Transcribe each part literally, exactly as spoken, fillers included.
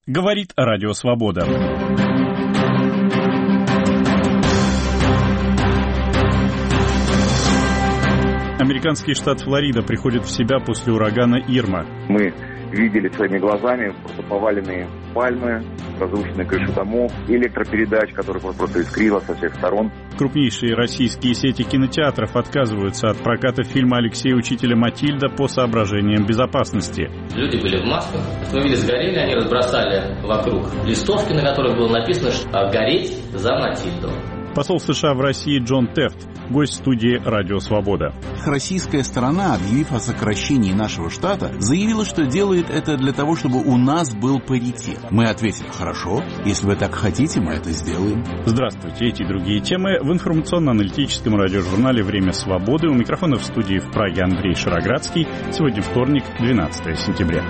Говорит Радио Свобода. Американский штат Флорида приходит в себя после урагана Ирма. Мы видели своими глазами просто поваленные пальмы, разрушенные крыши домов, электропередач, которые просто искрило со всех сторон. Крупнейшие российские сети кинотеатров отказываются от проката фильма Алексея Учителя «Матильда» по соображениям безопасности. Люди были в масках, автомобили сгорели, они разбросали вокруг листовки, на которых было написано, что «Гореть за Матильду». Посол США в России Джон Тефт, гость студии «Радио Свобода». Российская сторона, объявив о сокращении нашего штата, заявила, что делает это для того, чтобы у нас был паритет. Мы ответили: хорошо, если вы так хотите, мы это сделаем. Здравствуйте, эти и другие темы в информационно-аналитическом радиожурнале «Время свободы». У микрофона в студии в Праге Андрей Шароградский. Сегодня вторник, двенадцатое сентября.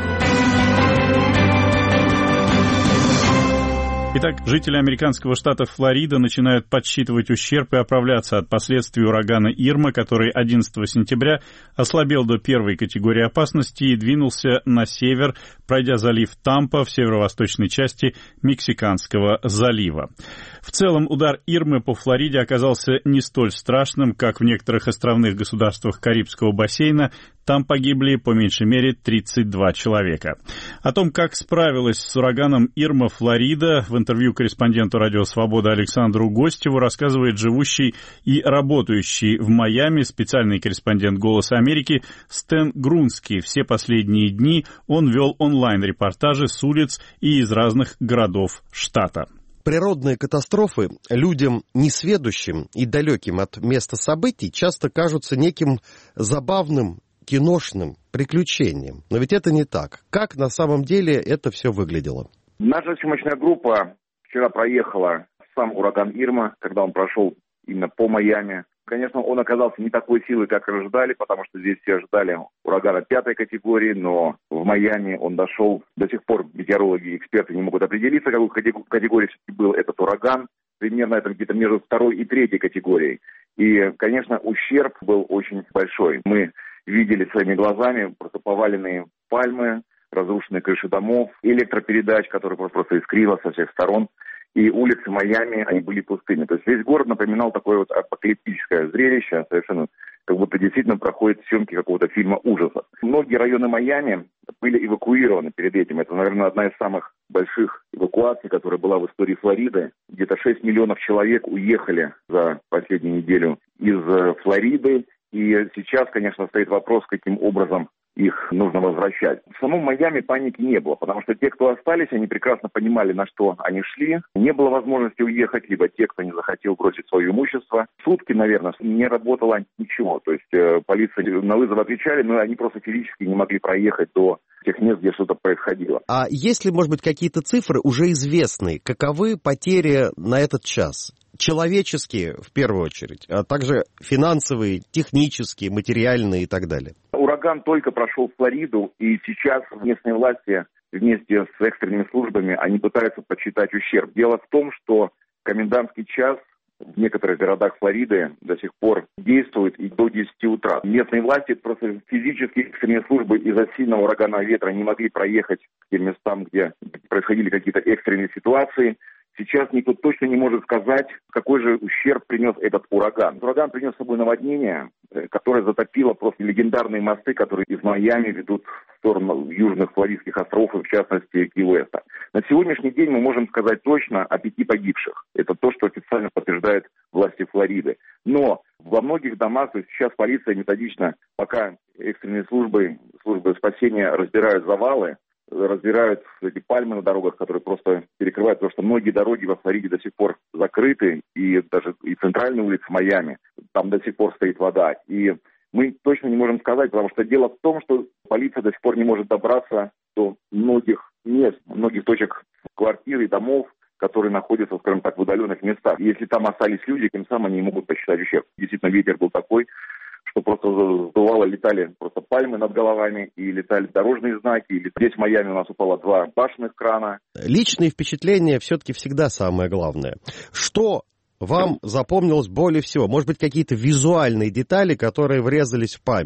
Итак, жители американского штата Флорида начинают подсчитывать ущерб и оправляться от последствий урагана Ирма, который одиннадцатого сентября ослабел до первой категории опасности и двинулся на север, пройдя залив Тампа в северо-восточной части Мексиканского залива. В целом, удар Ирмы по Флориде оказался не столь страшным, как в некоторых островных государствах Карибского бассейна. Там погибли по меньшей мере тридцать два человека. О том, как справилась с ураганом Ирма Флорида, в интервью корреспонденту «Радио Свобода» Александру Гостеву рассказывает живущий и работающий в Майами специальный корреспондент «Голоса Америки» Стэн Грунский. Все последние дни он вел онлайн-репортажи с улиц и из разных городов штата. Природные катастрофы людям несведущим и далеким от места событий часто кажутся неким забавным, киношным приключением. Но ведь это не так. Как на самом деле это все выглядело? Наша съемочная группа вчера проехала сам ураган Ирма, когда он прошел именно по Майами. Конечно, он оказался не такой силой, как ожидали, потому что здесь все ожидали урагана пятой категории, но в Майами он дошел. До сих пор метеорологи и эксперты не могут определиться, какой категории все-таки был этот ураган. Примерно это где-то между второй и третьей категорией. И, конечно, ущерб был очень большой. Мы видели своими глазами просто поваленные пальмы, разрушенные крыши домов, электропередач, которые просто искрило со всех сторон. И улицы Майами, они были пустыми. То есть весь город напоминал такое вот апокалиптическое зрелище, совершенно как будто действительно проходят съемки какого-то фильма ужасов. Многие районы Майами были эвакуированы перед этим. Это, наверное, одна из самых больших эвакуаций, которая была в истории Флориды. Где-то шесть миллионов человек уехали за последнюю неделю из Флориды. И сейчас, конечно, стоит вопрос, каким образом их нужно возвращать. В самом Майами паники не было, потому что те, кто остались, они прекрасно понимали, на что они шли. Не было возможности уехать, либо те, кто не захотел бросить свое имущество. Сутки, наверное, не работало ничего. То есть э, полиция на вызов отвечали, но они просто физически не могли проехать до тех мест, где что-то происходило. А есть ли, может быть, какие-то цифры уже известные? Каковы потери на этот час? Человеческие, в первую очередь, а также финансовые, технические, материальные и так далее. Ураган только прошел Флориду, и сейчас местные власти вместе с экстренными службами, они пытаются подсчитать ущерб. Дело в том, что комендантский час в некоторых городах Флориды до сих пор действует и до десяти утра. Местные власти, просто физически экстренные службы из-за сильного ураганного ветра не могли проехать к тем местам, где происходили какие-то экстренные ситуации. Сейчас никто точно не может сказать, какой же ущерб принес этот ураган. Ураган принес с собой наводнение, которое затопило просто легендарные мосты, которые из Майами ведут в сторону южных Флоридских островов, и в частности Ки-Уэста. На сегодняшний день мы можем сказать точно о пяти погибших. Это то, что официально подтверждают власти Флориды. Но во многих домах, то есть сейчас полиция методично, пока экстренные службы, службы спасения разбирают завалы, разбирают эти пальмы на дорогах, которые просто перекрывают, потому что многие дороги во Флориде до сих пор закрыты, и даже и центральные улицы Майами, там до сих пор стоит вода. И мы точно не можем сказать, потому что дело в том, что полиция до сих пор не может добраться до многих мест, многих точек квартир и домов, которые находятся, скажем так, в удаленных местах. И если там остались люди, тем самым они не могут посчитать ущерб. Действительно, ветер был такой, что просто сдувало, летали просто пальмы над головами, и летали дорожные знаки. И здесь в Майами у нас упало два башенных крана. Личные впечатления все-таки всегда самое главное. Что вам запомнилось более всего? Может быть, какие-то визуальные детали, которые врезались в память?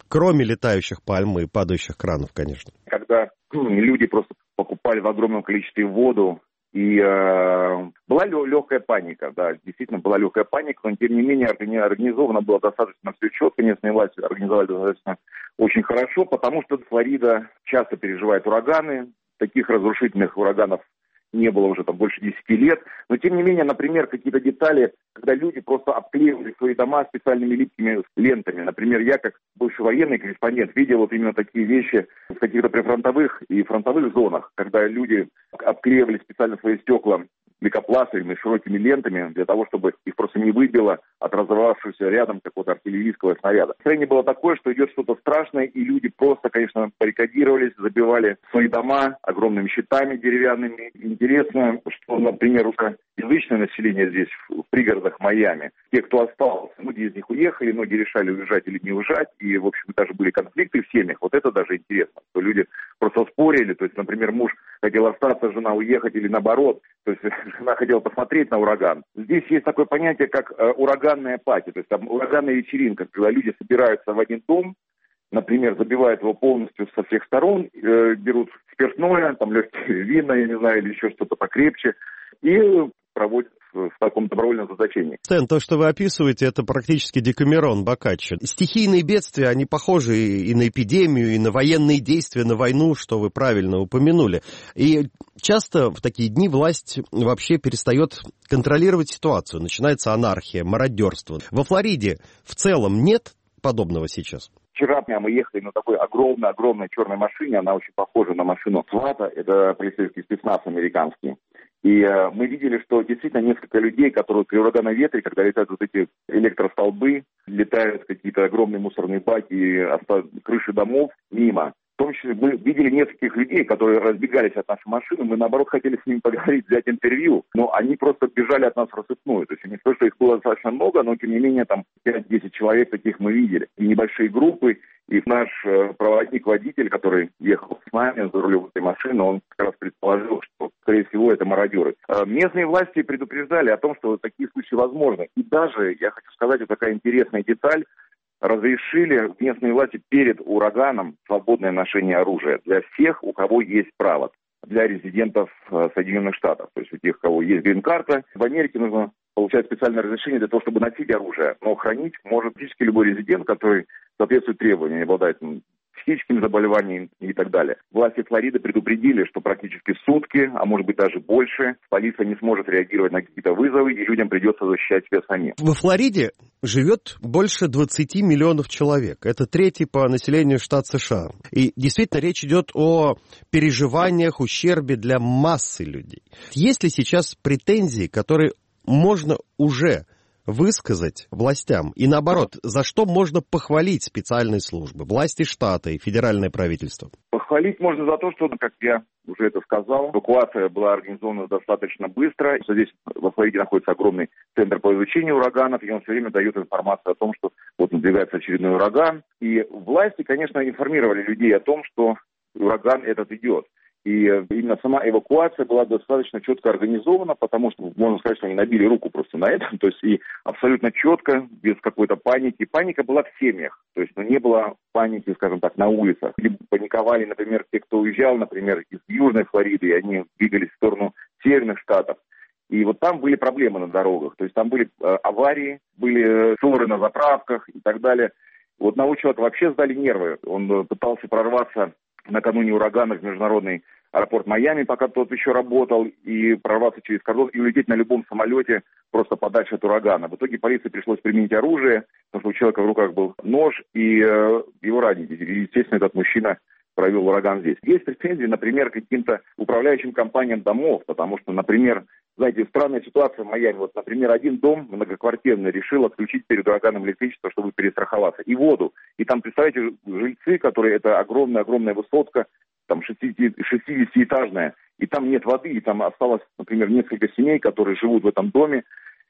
Кроме летающих пальм и падающих кранов, конечно. Когда люди просто покупали в огромном количестве воду, и э, была легкая паника, да, действительно была легкая паника, но тем не менее организовано было достаточно все четко, местные власти организовали достаточно очень хорошо, потому что Флорида часто переживает ураганы, таких разрушительных ураганов не было уже там больше десяти лет, но тем не менее, например, какие-то детали, когда люди просто обклеивали свои дома специальными липкими лентами. Например, я как бывший военный корреспондент видел вот именно такие вещи в каких-то прифронтовых и фронтовых зонах, когда люди обклеивали специально свои стекла лейкопластырями, широкими лентами, для того, чтобы их просто не выбило от разорвавшегося рядом какого-то артиллерийского снаряда. Настроение было такое, что идет что-то страшное, и люди просто, конечно, баррикадировались, забивали свои дома огромными щитами деревянными. Интересно, что, например, русскоязычное население здесь, в пригородах Майами, те, кто остался, многие из них уехали, многие решали уезжать или не уезжать, и, в общем, даже были конфликты в семьях. Вот это даже интересно, что люди просто спорили, то есть, например, муж хотел остаться, жена уехать или наоборот, то есть жена хотела посмотреть на ураган. Здесь есть такое понятие, как э, ураганная пати, то есть там ураганная вечеринка, когда люди собираются в один дом, например, забивают его полностью со всех сторон, э, берут спиртное, там легкие вина, я не знаю, или еще что-то покрепче, и проводят в таком добровольном заточении. Стэн, то, что вы описываете, это практически Декамерон Боккаччо. Стихийные бедствия, они похожи и на эпидемию, и на военные действия, на войну, что вы правильно упомянули. И часто в такие дни власть вообще перестает контролировать ситуацию. Начинается анархия, мародерство. Во Флориде в целом нет подобного сейчас? Вчера мы ехали на такой огромной-огромной черной машине, она очень похожа на машину СВАТа, это полицейский спецназ американский. И э, мы видели, что действительно несколько людей, которые при ураганном ветре, когда летают вот эти электростолбы, летают какие-то огромные мусорные баки, оста- крыши домов мимо. В том числе мы видели нескольких людей, которые разбегались от нашей машины, мы наоборот хотели с ними поговорить, взять интервью, но они просто бежали от нас рассыпную. То есть не то, что их было достаточно много, но тем не менее там пять-десять человек таких мы видели. И небольшие группы, и наш э, проводник-водитель, который ехал с нами за рулем этой машины, он как раз предположил, что, скорее всего, это мародеры. Э, местные власти предупреждали о том, что вот такие случаи возможны. И даже, я хочу сказать, вот такая интересная деталь, разрешили местные власти перед ураганом свободное ношение оружия для всех, у кого есть право, для резидентов Соединенных Штатов. То есть у тех, у кого есть грин-карта. В Америке нужно получать специальное разрешение для того, чтобы носить оружие, но хранить может практически любой резидент, который соответствует требованиям, обладает психическими заболеваниями и так далее. Власти Флориды предупредили, что практически сутки, а может быть даже больше, полиция не сможет реагировать на какие-то вызовы, и людям придется защищать себя самим. Во Флориде живет больше двадцати миллионов человек. Это третий по населению штат США. И действительно речь идет о переживаниях, ущербе для массы людей. Есть ли сейчас претензии, которые можно уже высказать властям? И наоборот, за что можно похвалить специальные службы, власти штата и федеральное правительство? Похвалить можно за то, что, как я уже это сказал, эвакуация была организована достаточно быстро. Здесь во Флориде находится огромный центр по изучению ураганов, и он все время дает информацию о том, что вот надвигается очередной ураган. И власти, конечно, информировали людей о том, что ураган этот идет. И именно сама эвакуация была достаточно четко организована, потому что, можно сказать, что они набили руку просто на этом, то есть и абсолютно четко, без какой-то паники. Паника была в семьях, то есть ну, не было паники, скажем так, на улицах. Или паниковали, например, те, кто уезжал, например, из Южной Флориды, и они двигались в сторону северных штатов. И вот там были проблемы на дорогах, то есть там были э, аварии, были ссоры на заправках и так далее. Вот одного человека вообще сдали нервы, он пытался прорваться накануне урагана в международный аэропорт Майами, пока тот еще работал, и прорваться через кордон и улететь на любом самолете просто подальше от урагана. В итоге полиции пришлось применить оружие, потому что у человека в руках был нож, и э, его ранили. И, естественно, этот мужчина провел ураган здесь. Есть претензии, например, к каким-то управляющим компаниям домов, потому что, например, знаете, странная ситуация в Майами. Вот, например, один дом многоквартирный решил отключить перед ураганом электричество, чтобы перестраховаться, и воду. И там, представляете, жильцы, которые, это огромная-огромная высотка, там шестидесятиэтажная, и там нет воды, и там осталось, например, несколько семей, которые живут в этом доме,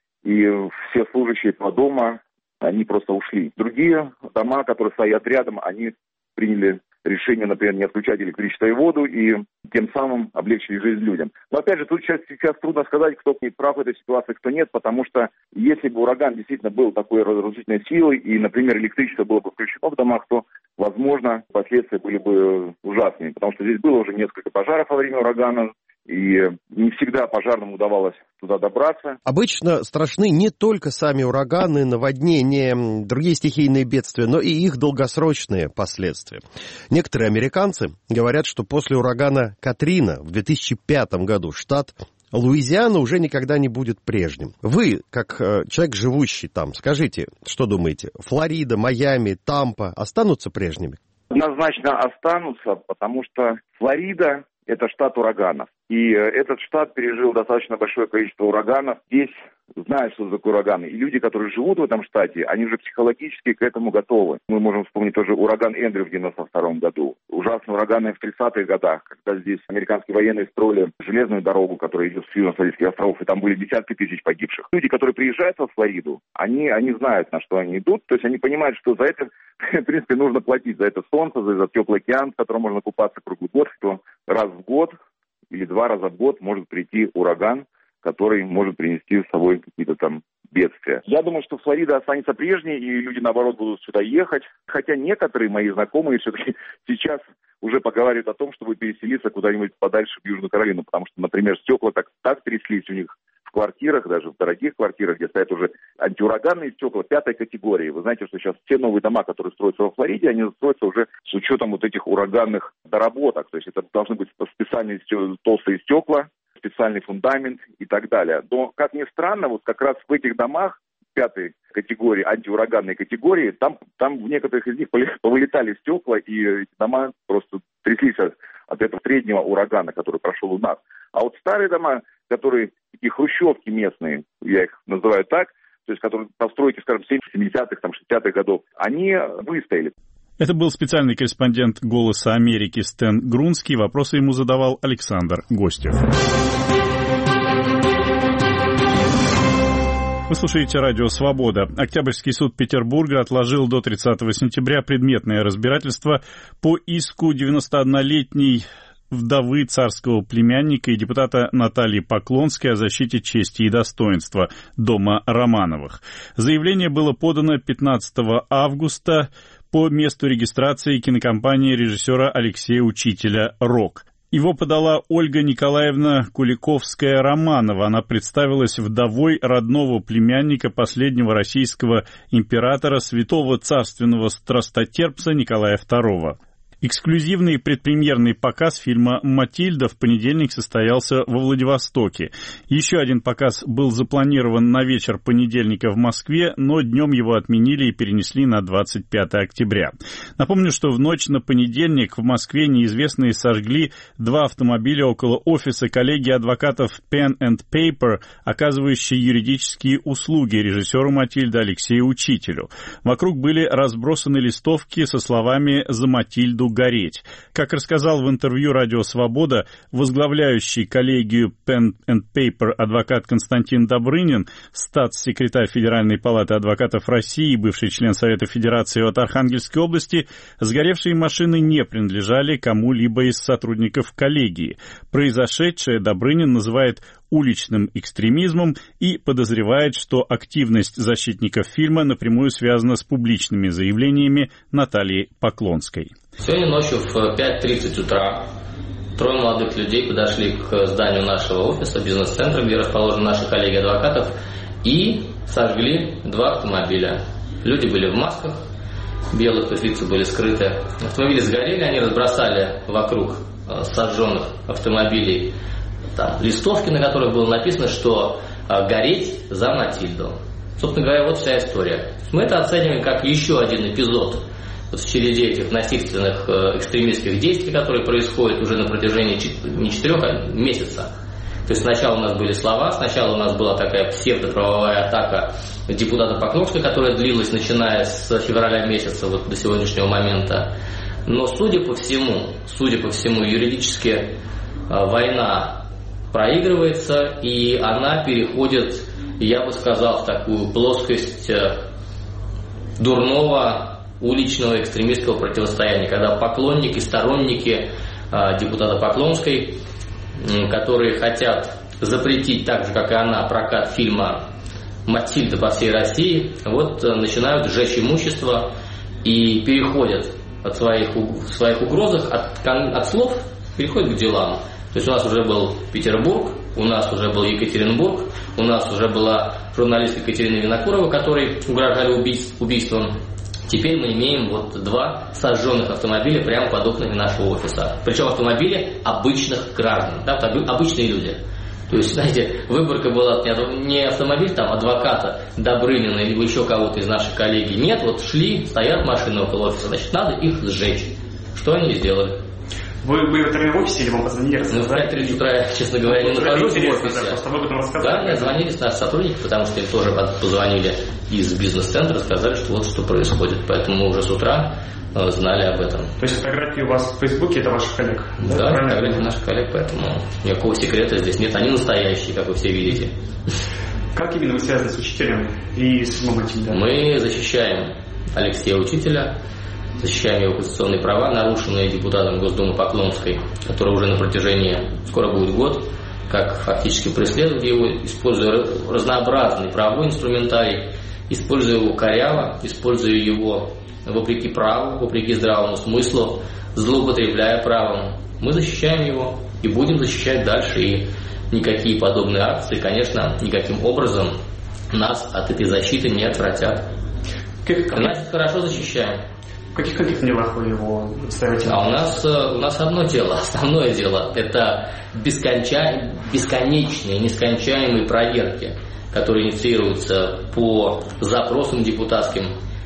и все служащие этого дома, они просто ушли. Другие дома, которые стоят рядом, они приняли решение, например, не отключать электричество и воду, и тем самым облегчили жизнь людям. Но опять же, тут сейчас, сейчас трудно сказать, кто прав в этой ситуации, кто нет, потому что если бы ураган действительно был такой разрушительной силой, и, например, электричество было бы включено в домах, то, возможно, последствия были бы ужасными, потому что здесь было уже несколько пожаров во время урагана, и не всегда пожарным удавалось туда добраться. Обычно страшны не только сами ураганы, наводнения, другие стихийные бедствия, но и их долгосрочные последствия. Некоторые американцы говорят, что после урагана Катрина в две тысячи пятом году штат Луизиана уже никогда не будет прежним. Вы, как э, человек, живущий там, скажите, что думаете, Флорида, Майами, Тампа останутся прежними? Однозначно останутся, потому что Флорида – это штат ураганов. И этот штат пережил достаточно большое количество ураганов. Здесь знают, что такое ураганы. И люди, которые живут в этом штате, они уже психологически к этому готовы. Мы можем вспомнить тоже ураган Эндрю в девяносто втором году. Ужасные ураганы в тридцатых годах, когда здесь американские военные строили железную дорогу, которая идет с Южно-Флоридских островов, и там были десятки тысяч погибших. Люди, которые приезжают во Флориду, они, они знают, на что они идут. То есть они понимают, что за это, в принципе, нужно платить. За это солнце, за этот теплый океан, в котором можно купаться круглый год, что раз в год или два раза в год может прийти ураган, который может принести с собой какие-то там бедствия. Я думаю, что Флорида останется прежней, и люди, наоборот, будут сюда ехать. Хотя некоторые мои знакомые все-таки сейчас уже поговаривают о том, чтобы переселиться куда-нибудь подальше в Южную Каролину, потому что, например, стекла так, так тряслись у них в квартирах, даже в дорогих квартирах, где стоят уже антиураганные стекла пятой категории. Вы знаете, что сейчас все новые дома, которые строятся во Флориде, они строятся уже с учетом вот этих ураганных доработок. То есть это должны быть специальные толстые стекла, специальный фундамент и так далее. Но, как ни странно, вот как раз в этих домах пятой категории, антиураганной категории, там, там в некоторых из них повылетали стекла, и эти дома просто тряслись от, от этого среднего урагана, который прошел у нас. А вот старые дома, которые такие хрущевки местные, я их называю так, то есть которые постройки, скажем, семидесятых, там, шестидесятых годов, они выстояли. Это был специальный корреспондент «Голоса Америки» Стэн Грунский. Вопросы ему задавал Александр Гостев. Вы слушаете радио «Свобода». Октябрьский суд Петербурга отложил до тридцатого сентября предметное разбирательство по иску девяностооднолетней вдовы царского племянника и депутата Натальи Поклонской о защите чести и достоинства дома Романовых. Заявление было подано пятнадцатого августа по месту регистрации кинокомпании режиссера Алексея Учителя «Рок». Его подала Ольга Николаевна Куликовская-Романова. Она представилась вдовой родного племянника последнего российского императора, святого царственного страстотерпца Николая второго. Эксклюзивный предпремьерный показ фильма «Матильда» в понедельник состоялся во Владивостоке. Еще один показ был запланирован на вечер понедельника в Москве, но днем его отменили и перенесли на двадцать пятое октября. Напомню, что в ночь на понедельник в Москве неизвестные сожгли два автомобиля около офиса коллегии адвокатов Pen and Paper, оказывающей юридические услуги режиссеру «Матильды» Алексею Учителю. Вокруг были разбросаны листовки со словами «За Матильду гореть». Как рассказал в интервью «Радио Свобода» возглавляющий коллегию Pen and Paper адвокат Константин Добрынин, статс-секретарь Федеральной палаты адвокатов России, бывший член Совета Федерации от Архангельской области, сгоревшие машины не принадлежали кому-либо из сотрудников коллегии. Произошедшее Добрынин называет уличным экстремизмом и подозревает, что активность защитников фильма напрямую связана с публичными заявлениями Натальи Поклонской. Сегодня ночью в пять тридцать утра трое молодых людей подошли к зданию нашего офиса, бизнес-центра, где расположены наши коллеги адвокатов, и сожгли два автомобиля. Люди были в масках, белых, то есть лица были скрыты. Автомобили сгорели, они разбросали вокруг сожженных автомобилей там листовки, на которых было написано, что гореть за Матильду. Собственно говоря, вот вся история. Мы это оцениваем как еще один эпизод вот в череде этих насильственных экстремистских действий, которые происходят уже на протяжении не четырех, а месяца. То есть сначала у нас были слова, сначала у нас была такая псевдоправовая атака депутата Поклонской, которая длилась начиная с февраля месяца вот до сегодняшнего момента. Но судя по всему, судя по всему, юридически война проигрывается, и она переходит, я бы сказал, в такую плоскость дурного уличного экстремистского противостояния, когда поклонники, сторонники э, депутата Поклонской, э, которые хотят запретить, так же как и она, прокат фильма «Матильда» по всей России, вот э, начинают сжечь имущество и переходят от своих, в своих угрозах от, от слов, переходят к делам. То есть у нас уже был Петербург, у нас уже был Екатеринбург, у нас уже была журналистка Екатерина Винокурова, которой угрожали убийств, убийством. Теперь мы имеем вот два сожженных автомобиля прямо под окнами нашего офиса. Причем автомобили обычных граждан, да, обычные люди. То есть, знаете, выборка была не автомобиль там адвоката Добрынина или еще кого-то из наших коллеги. Нет, вот шли, стоят машины около офиса, значит, надо их сжечь. Что они сделали? Вы были в это время в офисе или вам позвонили? Ну, в пять тридцать утра, честно говоря, не нахожусь в офисе. Да, просто вы об этом рассказали. Да, мне звонили наши сотрудники, потому что им тоже позвонили из бизнес-центра, сказали, что вот что происходит. Поэтому мы уже с утра э, знали об этом. То есть фотографии у вас в Фейсбуке, это ваших коллег? Да, да, фотографии наших коллег, поэтому никакого секрета здесь нет. Они настоящие, как вы все видите. Как именно вы связаны с учителем и с фильмом «Матильда»? Мы защищаем Алексея Учителя, защищаем его конституционные права, нарушенные депутатом Госдумы Поклонской, который уже на протяжении, скоро будет год, как фактически преследует его, используя разнообразный правовой инструментарий, используя его коряво, используя его вопреки праву, вопреки здравому смыслу, злоупотребляя правом. Мы защищаем его и будем защищать дальше, и никакие подобные акции, конечно, никаким образом нас от этой защиты не отвратят. Значит, хорошо защищаем. В каких каких делах вы его ставите? А у нас, у нас одно дело, основное дело, это бесконча... бесконечные, нескончаемые проверки, которые инициируются по запросам депутатским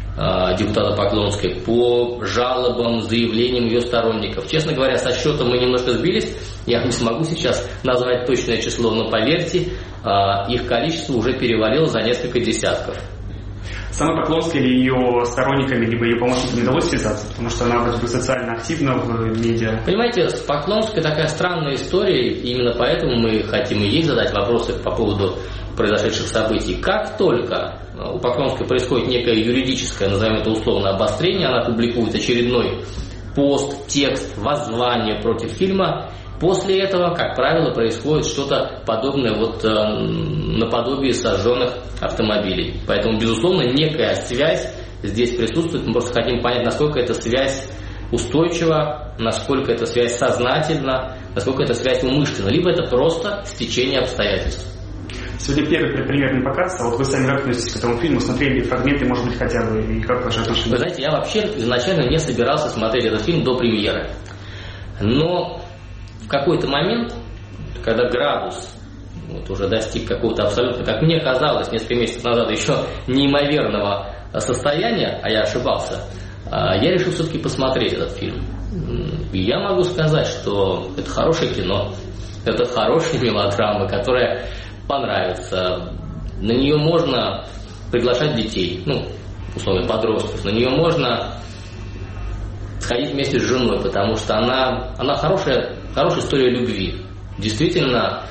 э, депутата Поклонской, по жалобам, заявлениям ее сторонников. Честно говоря, со счетом мы немножко сбились, я не смогу сейчас назвать точное число, но поверьте, э, их количество уже перевалило за несколько десятков. Самой Поклонской или ее сторонниками, либо ее помощниками не удалось связаться, потому что она вроде бы социально активна в медиа. Понимаете, с Поклонской такая странная история, и именно поэтому мы хотим и ей задать вопросы по поводу произошедших событий. Как только у Поклонской происходит некое юридическое, назовем это условно, обострение, она публикует очередной пост, текст, воззвание против фильма. После этого, как правило, происходит что-то подобное вот э, наподобие сожженных автомобилей. Поэтому, безусловно, некая связь здесь присутствует. Мы просто хотим понять, насколько эта связь устойчива, насколько эта связь сознательна, насколько эта связь умышленна, либо это просто стечение обстоятельств. Сегодня первый предпремьерный показ, а вот вы сами как относитесь к этому фильму, смотрели фрагменты, может быть, хотя бы, и как ваши отношения? Вы знаете, я вообще изначально не собирался смотреть этот фильм до премьеры. Но в какой-то момент, когда градус вот, уже достиг какого-то абсолютно, как мне казалось, несколько месяцев назад еще неимоверного состояния, а я ошибался, я решил все-таки посмотреть этот фильм. И я могу сказать, что это хорошее кино, это хорошая мелодрама, которая понравится. На нее можно приглашать детей, ну, условно, подростков, на нее можно сходить вместе с женой, потому что она, она хорошая, хорошая история любви. Действительно,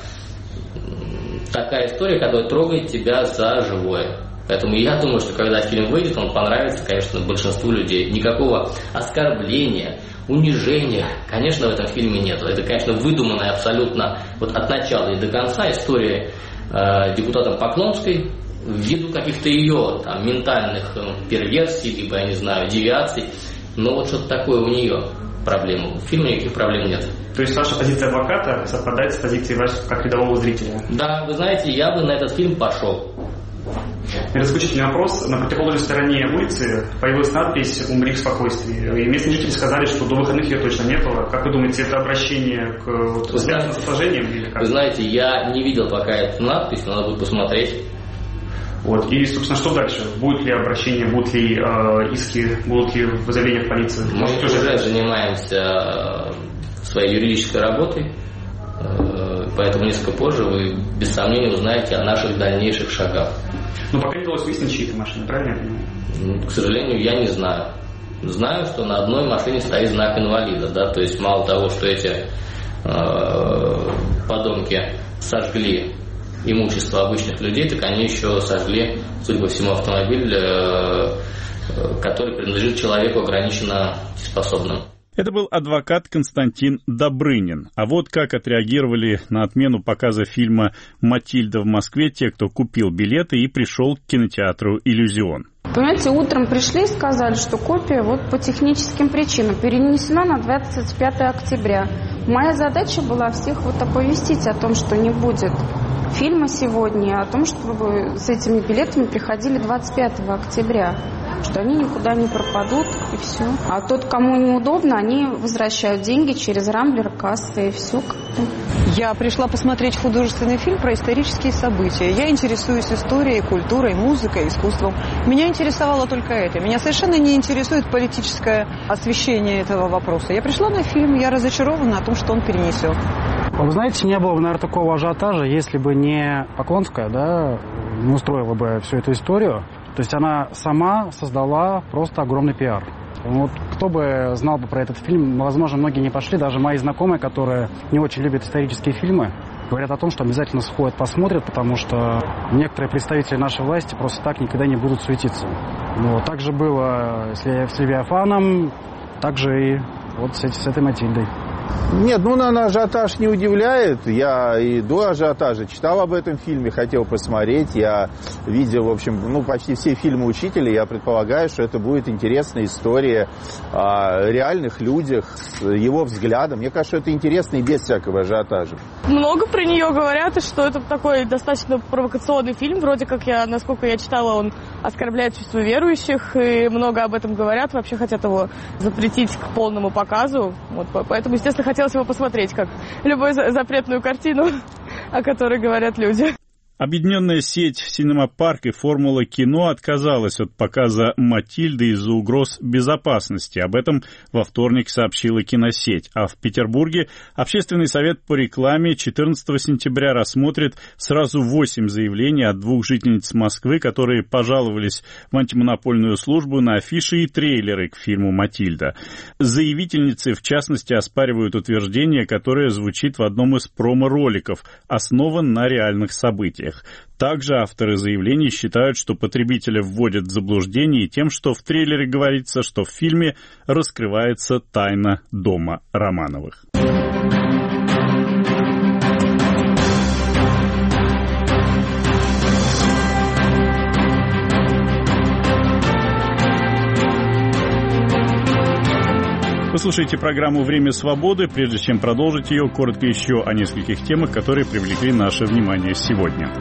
такая история, которая трогает тебя за живое. Поэтому я думаю, что когда фильм выйдет, он понравится, конечно, большинству людей. Никакого оскорбления, унижения, конечно, в этом фильме нет. Это, конечно, выдуманная абсолютно вот от начала и до конца история э, депутата Поклонской, ввиду каких-то ее там, ментальных э, перверсий, либо, я не знаю, девиаций. Но вот что-то такое у нее проблема. В фильме никаких проблем нет. То есть ваша позиция адвоката совпадает с позицией вашего как рядового зрителя? Да, вы знаете, я бы на этот фильм пошел. Заключительный вопрос. На противоположной стороне улицы появилась надпись «Умри в спокойствии». И местные жители сказали, что до выходных ее точно не было. Как вы думаете, это обращение к, вот, связано с сложением? Или как? Вы знаете, я не видел пока эту надпись, но надо будет посмотреть. Вот. И, собственно, что дальше? Будет ли обращение, будут ли э, иски, будут ли заявления в полицию? Мы Может, уже это... занимаемся своей юридической работой, э, поэтому несколько позже вы без сомнения узнаете о наших дальнейших шагах. Но пока не удалось выяснить, чьи это машины, правильно? К сожалению, я не знаю. Знаю, что на одной машине стоит знак инвалида, да, то есть мало того, что эти э, подонки сожгли имущество обычных людей, так они еще сожгли, судя по всему, автомобиль э, который принадлежит человеку ограниченно способным. Это был адвокат Константин Добрынин. А вот как отреагировали на отмену показа фильма «Матильда» в Москве те, кто купил билеты и пришел к кинотеатру «Иллюзион». Понимаете, утром пришли и сказали, что копия вот по техническим причинам перенесена на двадцать пятое октября. Моя задача была всех вот оповестить о том, что не будет фильма сегодня, о том, чтобы с этими билетами приходили двадцать пятого октября, что они никуда не пропадут, и все. А тот, кому неудобно, они возвращают деньги через Рамблер, кассы, и все как-то. Я пришла посмотреть художественный фильм про исторические события. Я интересуюсь историей, культурой, музыкой, искусством. Меня интересовало только это. Меня совершенно не интересует политическое освещение этого вопроса. Я пришла на фильм, я разочарована о том, что он перенесен. Вы знаете, не было бы, наверное, такого ажиотажа, если бы не Поклонская, да, не устроила бы всю эту историю. То есть она сама создала просто огромный пиар. Вот кто бы знал бы про этот фильм, возможно, многие не пошли, даже мои знакомые, которые не очень любят исторические фильмы, говорят о том, что обязательно сходят, посмотрят, потому что некоторые представители нашей власти просто так никогда не будут суетиться. Вот. Так же было с «Левиафаном», так же и вот с, с этой «Матильдой». Нет, ну, на ажиотаж не удивляет. Я и до ажиотажа читал об этом фильме, хотел посмотреть. Я видел, в общем, ну, почти все фильмы «Учителя». Я предполагаю, что это будет интересная история о реальных людях с его взглядом. Мне кажется, это интересно и без всякого ажиотажа. Много про нее говорят, и что это такой достаточно провокационный фильм. Вроде как, я, насколько я читала, он оскорбляет чувства верующих, и много об этом говорят. Вообще хотят его запретить к полному показу. Вот, поэтому, естественно, хотелось его посмотреть, как любую запретную картину, о которой говорят люди. Объединенная сеть «Синема-парк» и «Формула кино» отказалась от показа «Матильды» из-за угроз безопасности. Об этом во вторник сообщила киносеть. А в Петербурге Общественный совет по рекламе четырнадцатого сентября рассмотрит сразу восемь заявлений от двух жительниц Москвы, которые пожаловались в антимонопольную службу на афиши и трейлеры к фильму «Матильда». Заявительницы, в частности, оспаривают утверждение, которое звучит в одном из промо-роликов, основан на реальных событиях. Также авторы заявлений считают, что потребителя вводят в заблуждение тем, что в трейлере говорится, что в фильме раскрывается тайна дома Романовых. Вы слушаете программу «Время свободы». Прежде чем продолжить ее, коротко еще о нескольких темах, которые привлекли наше внимание сегодня.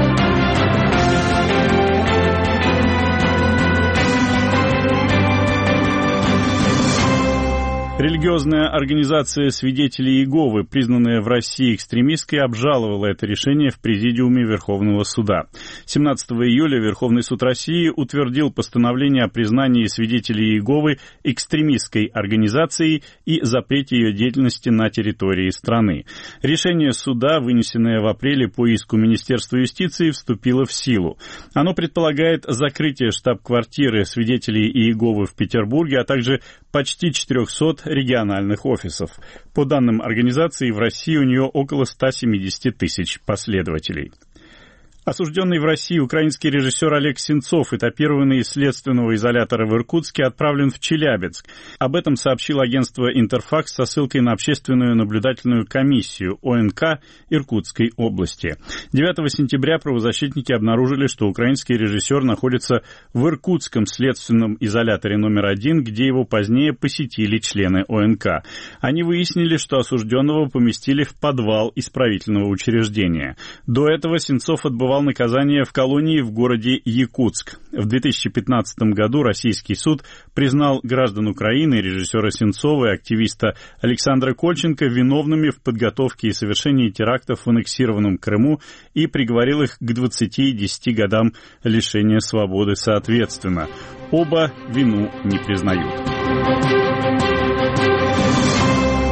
Религиозная организация «Свидетели Иеговы», признанная в России экстремистской, обжаловала это решение в Президиуме Верховного суда. семнадцатого июля Верховный суд России утвердил постановление о признании «Свидетелей Иеговы» экстремистской организацией и запрете ее деятельности на территории страны. Решение суда, вынесенное в апреле по иску Министерства юстиции, вступило в силу. Оно предполагает закрытие штаб-квартиры «Свидетелей Иеговы» в Петербурге, а также почти четырехсот региональных офисов. По данным организации, в России у нее около ста семидесяти тысяч последователей. Осужденный в России украинский режиссер Олег Сенцов, этапированный из следственного изолятора в Иркутске, отправлен в Челябинск. Об этом сообщило агентство «Интерфакс» со ссылкой на общественную наблюдательную комиссию О Н К Иркутской области. девятого сентября правозащитники обнаружили, что украинский режиссер находится в Иркутском следственном изоляторе номер один, где его позднее посетили члены О Н К. Они выяснили, что осужденного поместили в подвал исправительного учреждения. До этого Сенцов отбывал наказание в колонии в городе Якутск. В две тысячи пятнадцатом году российский суд признал граждан Украины, режиссера Сенцова и активиста Александра Кольченко виновными в подготовке и совершении терактов в аннексированном Крыму и приговорил их к двадцати и десяти годам лишения свободы соответственно. Оба вину не признают.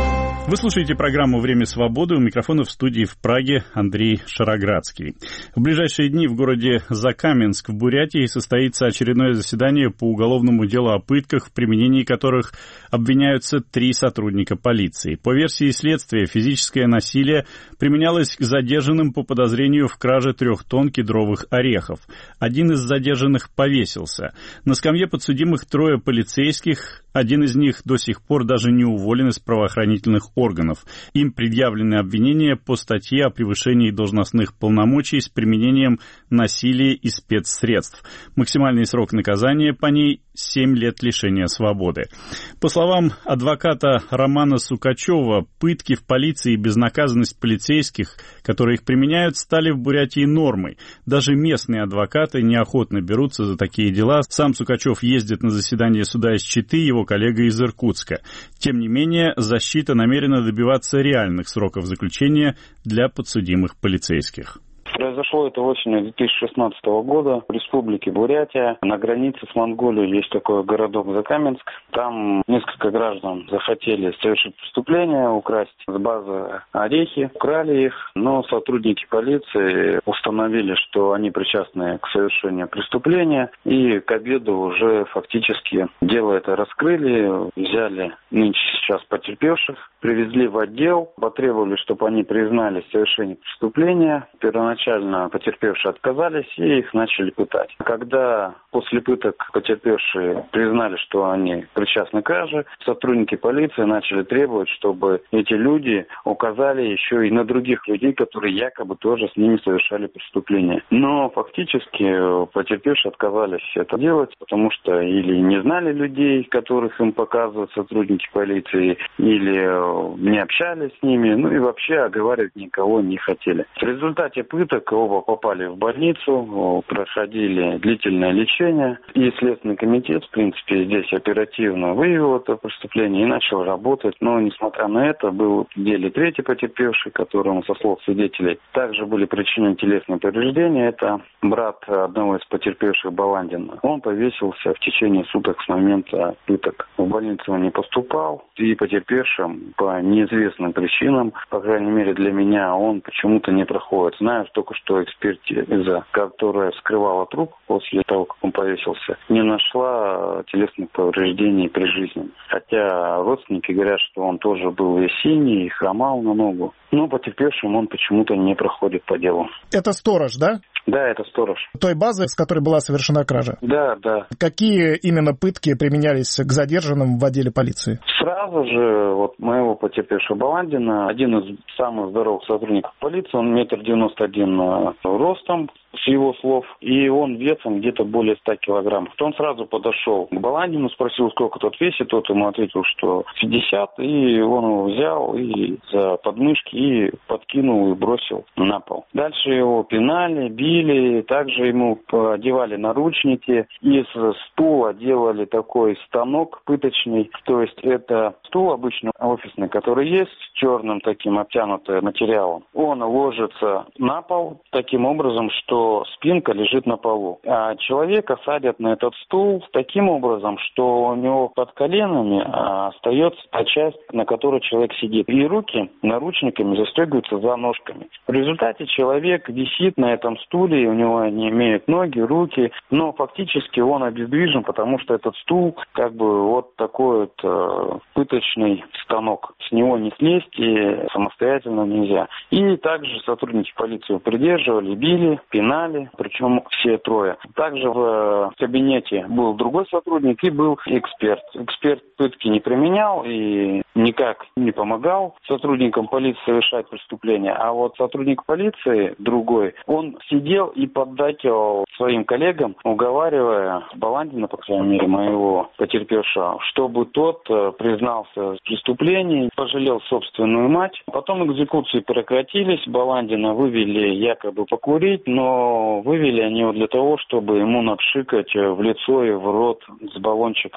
Вы слушаете программу «Время свободы». У микрофона в студии в Праге Андрей Шароградский. В ближайшие дни в городе Закаменск в Бурятии состоится очередное заседание по уголовному делу о пытках, в применении которых обвиняются три сотрудника полиции. По версии следствия, физическое насилие применялось к задержанным по подозрению в краже трех тонн кедровых орехов. Один из задержанных повесился. На скамье подсудимых трое полицейских. Один из них до сих пор даже не уволен из правоохранительных органов. Им предъявлены обвинения по статье о превышении должностных полномочий с применением насилия и спецсредств. Максимальный срок наказания по ней – семь лет лишения свободы. По словам адвоката Романа Сукачева, пытки в полиции и безнаказанность полицейских, которые их применяют, стали в Бурятии нормой. Даже местные адвокаты неохотно берутся за такие дела. Сам Сукачев ездит на заседание суда из Читы, его коллега из Иркутска. Тем не менее, защита намерена добиваться реальных сроков заключения для подсудимых полицейских. Произошло это осенью две тысячи шестнадцатого года в республике Бурятия. На границе с Монголией есть такой городок Закаменск. Там несколько граждан захотели совершить преступление, украсть с базы орехи, украли их, но сотрудники полиции установили, что они причастны к совершению преступления, и к обеду уже фактически дело это раскрыли, взяли нынче сейчас потерпевших, привезли в отдел, потребовали, чтобы они признали совершение преступления. Первоначально потерпевшие отказались, и их начали пытать. Когда после пыток потерпевшие признали, что они причастны к краже, сотрудники полиции начали требовать, чтобы эти люди указали еще и на других людей, которые якобы тоже с ними совершали преступление. Но фактически потерпевшие отказались это делать, потому что или не знали людей, которых им показывают сотрудники полиции, или не общались с ними, ну и вообще оговаривать никого не хотели. В результате пыток оба попали в больницу, проходили длительное лечение, и Следственный комитет, в принципе, здесь оперативно выявил это преступление и начал работать. Но, несмотря на это, был в деле третий потерпевший, которому, со слов свидетелей, также были причинены телесные повреждения. Это брат одного из потерпевших, Баландин. Он повесился в течение суток с момента пыток. В больницу он не поступал, и потерпевшим по неизвестным причинам, по крайней мере для меня, он почему-то не проходит. Знаю только, что экспертиза, которая вскрывала труп после того, как он повесился, не нашла телесных повреждений при жизни. Хотя родственники говорят, что он тоже был весь синий и хромал на ногу. Но потерпевшим он почему-то не проходит по делу. Это сторож, да? Да, это сторож. Той базы, с которой была совершена кража? Да, да. Какие именно пытки применялись к задержанным в отделе полиции? Сразу же вот моего потерпевшего Баландина, один из самых здоровых сотрудников полиции, он метр девяносто один ростом, с его слов, и он весом где-то более ста килограммов. Он сразу подошел к Баландину, спросил, сколько тот весит, тот ему ответил, что пятьдесят, и он его взял и за подмышки и подкинул и бросил на пол. Дальше его пинали, били, также ему одевали наручники, из стула делали такой станок пыточный, то есть это стул обычный офисный, который есть, черным таким обтянутым материалом. Он ложится на пол таким образом, что спинка лежит на полу. А человека садят на этот стул таким образом, что у него под коленами остается та часть, на которой человек сидит. И руки наручниками застегиваются за ножками. В результате человек висит на этом стуле, у него не имеют ноги, руки, но фактически он обездвижен, потому что этот стул как бы вот такой вот э, пыточный станок. С него не слезть и самостоятельно нельзя. И также сотрудники полиции придерживали, били, пинали, причем все трое. Также в кабинете был другой сотрудник и был эксперт. Эксперт пытки не применял и никак не помогал сотрудникам полиции совершать преступления. А вот сотрудник полиции, другой, он сидел и поддакивал своим коллегам, уговаривая Баландина, по крайней мере, моего потерпевшего, чтобы тот признался в преступлении, пожалел собственную мать. Потом экзекуции прекратились, Баландина вывели якобы покурить, но вывели они его для того, чтобы ему напшикать в лицо и в рот с баллончика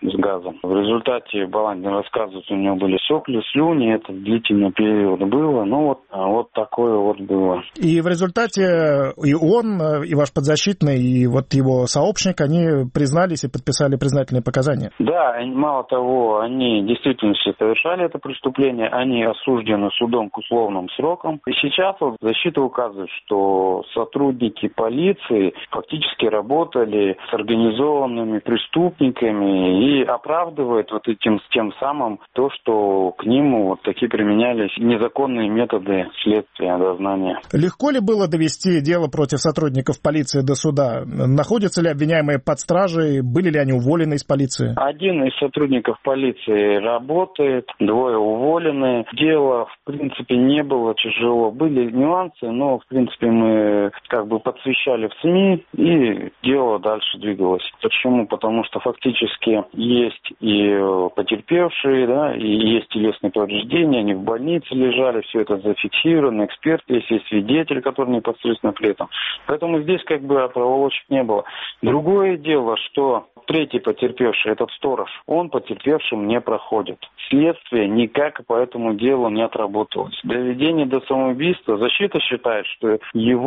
с газом. В результате Баландин рассказывает, у него были сопли, слюни, это длительный период было, ну вот, вот такое вот было. И в результате и он, и ваш подзащитный, и вот его сообщник, они признались и подписали признательные показания? Да, мало того, они действительно совершали это преступление, они осуждены судом к условным срокам. И сейчас вот защита указывает, что сотрудники полиции фактически работали с организованными преступниками и оправдывает вот этим тем самым то, что к ним вот такие применялись незаконные методы следствия, дознания. Легко ли было довести дело против сотрудников полиции до суда? Находятся ли обвиняемые под стражей? Были ли они уволены из полиции? Один из сотрудников полиции работает, двое уволены. Дело, в принципе, не было тяжело. Были нюансы, но, в принципе, мы как бы подсвещали в СМИ, и дело дальше двигалось. Почему? Потому что фактически есть и потерпевшие, да, и есть телесные повреждения, они в больнице лежали, все это зафиксировано, эксперт есть, есть свидетель, который непосредственно при этом. Поэтому здесь как бы проволочек не было. Другое дело, что третий потерпевший, этот сторож, он потерпевшим не проходит. Следствие никак по этому делу не отработалось. Доведение до самоубийства, защита считает, что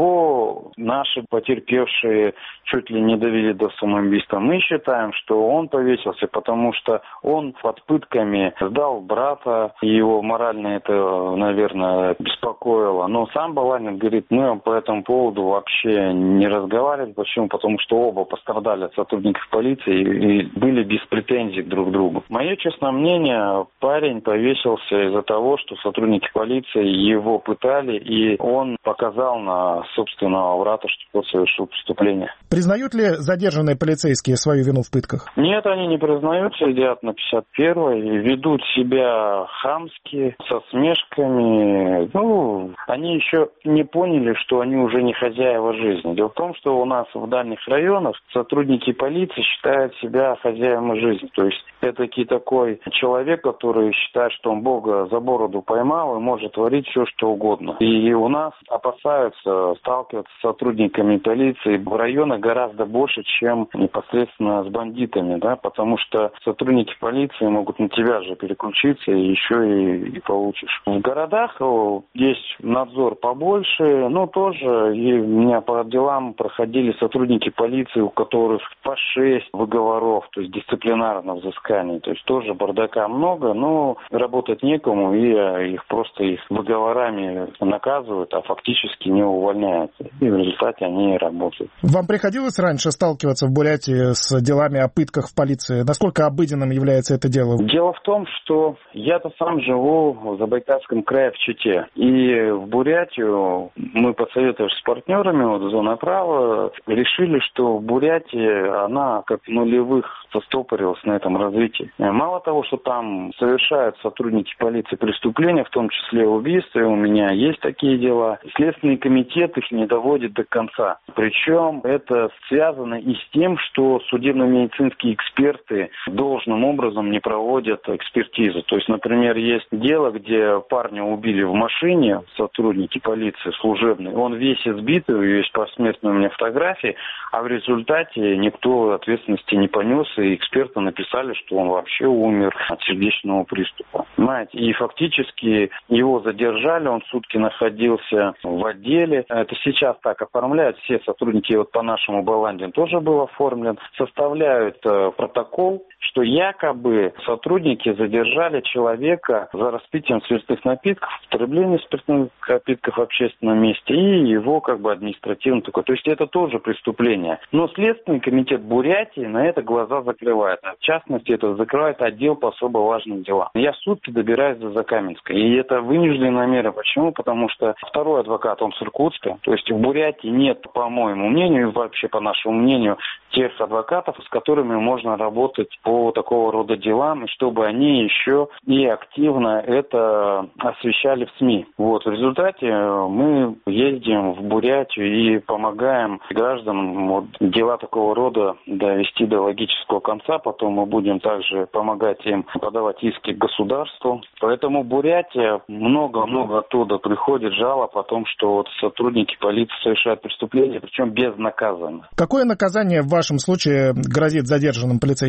его наши потерпевшие чуть ли не довели до самоубийства. Мы считаем, что он повесился, потому что он под пытками сдал брата, и его морально это, наверное, беспокоило. Но сам Баландин говорит, мы по этому поводу вообще не разговаривали. Почему? Потому что оба пострадали от сотрудников полиции и были без претензий друг к другу. Мое честное мнение, парень повесился из-за того, что сотрудники полиции его пытали, и он показал на собственного брата, что он совершил преступление. Признают ли задержанные полицейские свою вину в пытках? Нет, они не признают, сидят на пятьдесят первой, ведут себя хамски, со смешками. Ну, они еще не поняли, что они уже не хозяева жизни. Дело в том, что у нас в дальних районах сотрудники полиции считают себя хозяевами жизни. То есть это такой человек, который считает, что он Бога за бороду поймал и может творить все, что угодно. И у нас опасаются сталкиваться с сотрудниками полиции в районах гораздо больше, чем непосредственно с бандитами, да, потому что сотрудники полиции могут на тебя же переключиться и еще и, и получишь. В городах есть надзор побольше, но тоже и у меня по делам проходили сотрудники полиции, у которых по шесть выговоров, то есть дисциплинарных взысканий, то есть тоже бардака много, но работать некому, и их просто их выговорами наказывают, а фактически не увольняют. И в результате они работают. Вам приходилось раньше сталкиваться в Бурятии с делами о пытках в полиции? Насколько обыденным является это дело? Дело в том, что я-то сам живу в Забайкальском крае, в Чите. И в Бурятию мы, посоветовавшись с партнерами, вот зона права, решили, что в Бурятии она как в нулевых застопорилась на этом развитии. Мало того, что там совершают сотрудники полиции преступления, в том числе убийства, и у меня есть такие дела, Следственный комитет их не доводит до конца. Причем это связано и с тем, что судебно-медицинские эксперты должным образом не проводят экспертизу. То есть, например, есть дело, где парня убили в машине, сотрудники полиции служебные, он весь избитый, есть посмертные у меня фотографии, а в результате никто ответственности не понес, и эксперты написали, что он вообще умер от сердечного приступа. Понимаете? И фактически его задержали, он сутки находился в отделе. Это сейчас так оформляют все сотрудники, вот по нашему Баландин тоже был оформлен, составляют э, протокол, что якобы сотрудники задержали человека за распитием спиртных напитков, употребление спиртных напитков в общественном месте, и его как бы административно такое. То есть это тоже преступление. Но Следственный комитет Бурятии на это глаза закрывает. В частности, это закрывает отдел по особо важным делам. Я сутки добираюсь до Закаменска. И это вынужденная мера. Почему? Потому что второй адвокат, он с Иркутска. То есть в Бурятии нет, по моему мнению, и вообще по нашему мнению, тех адвокатов, с которыми можно работать по такого рода делам, и чтобы они еще и активно это освещали в СМИ. Вот, в результате мы ездим в Бурятию и помогаем гражданам вот, дела такого рода довести до логического конца. Потом мы будем также помогать им подавать иски к государству. Поэтому Бурятия, много-много оттуда приходит жалоб о том, что вот сотрудники полиции совершают преступления, причем безнаказанно. Какое наказание в вашем случае грозит задержанным полицейским? Сверх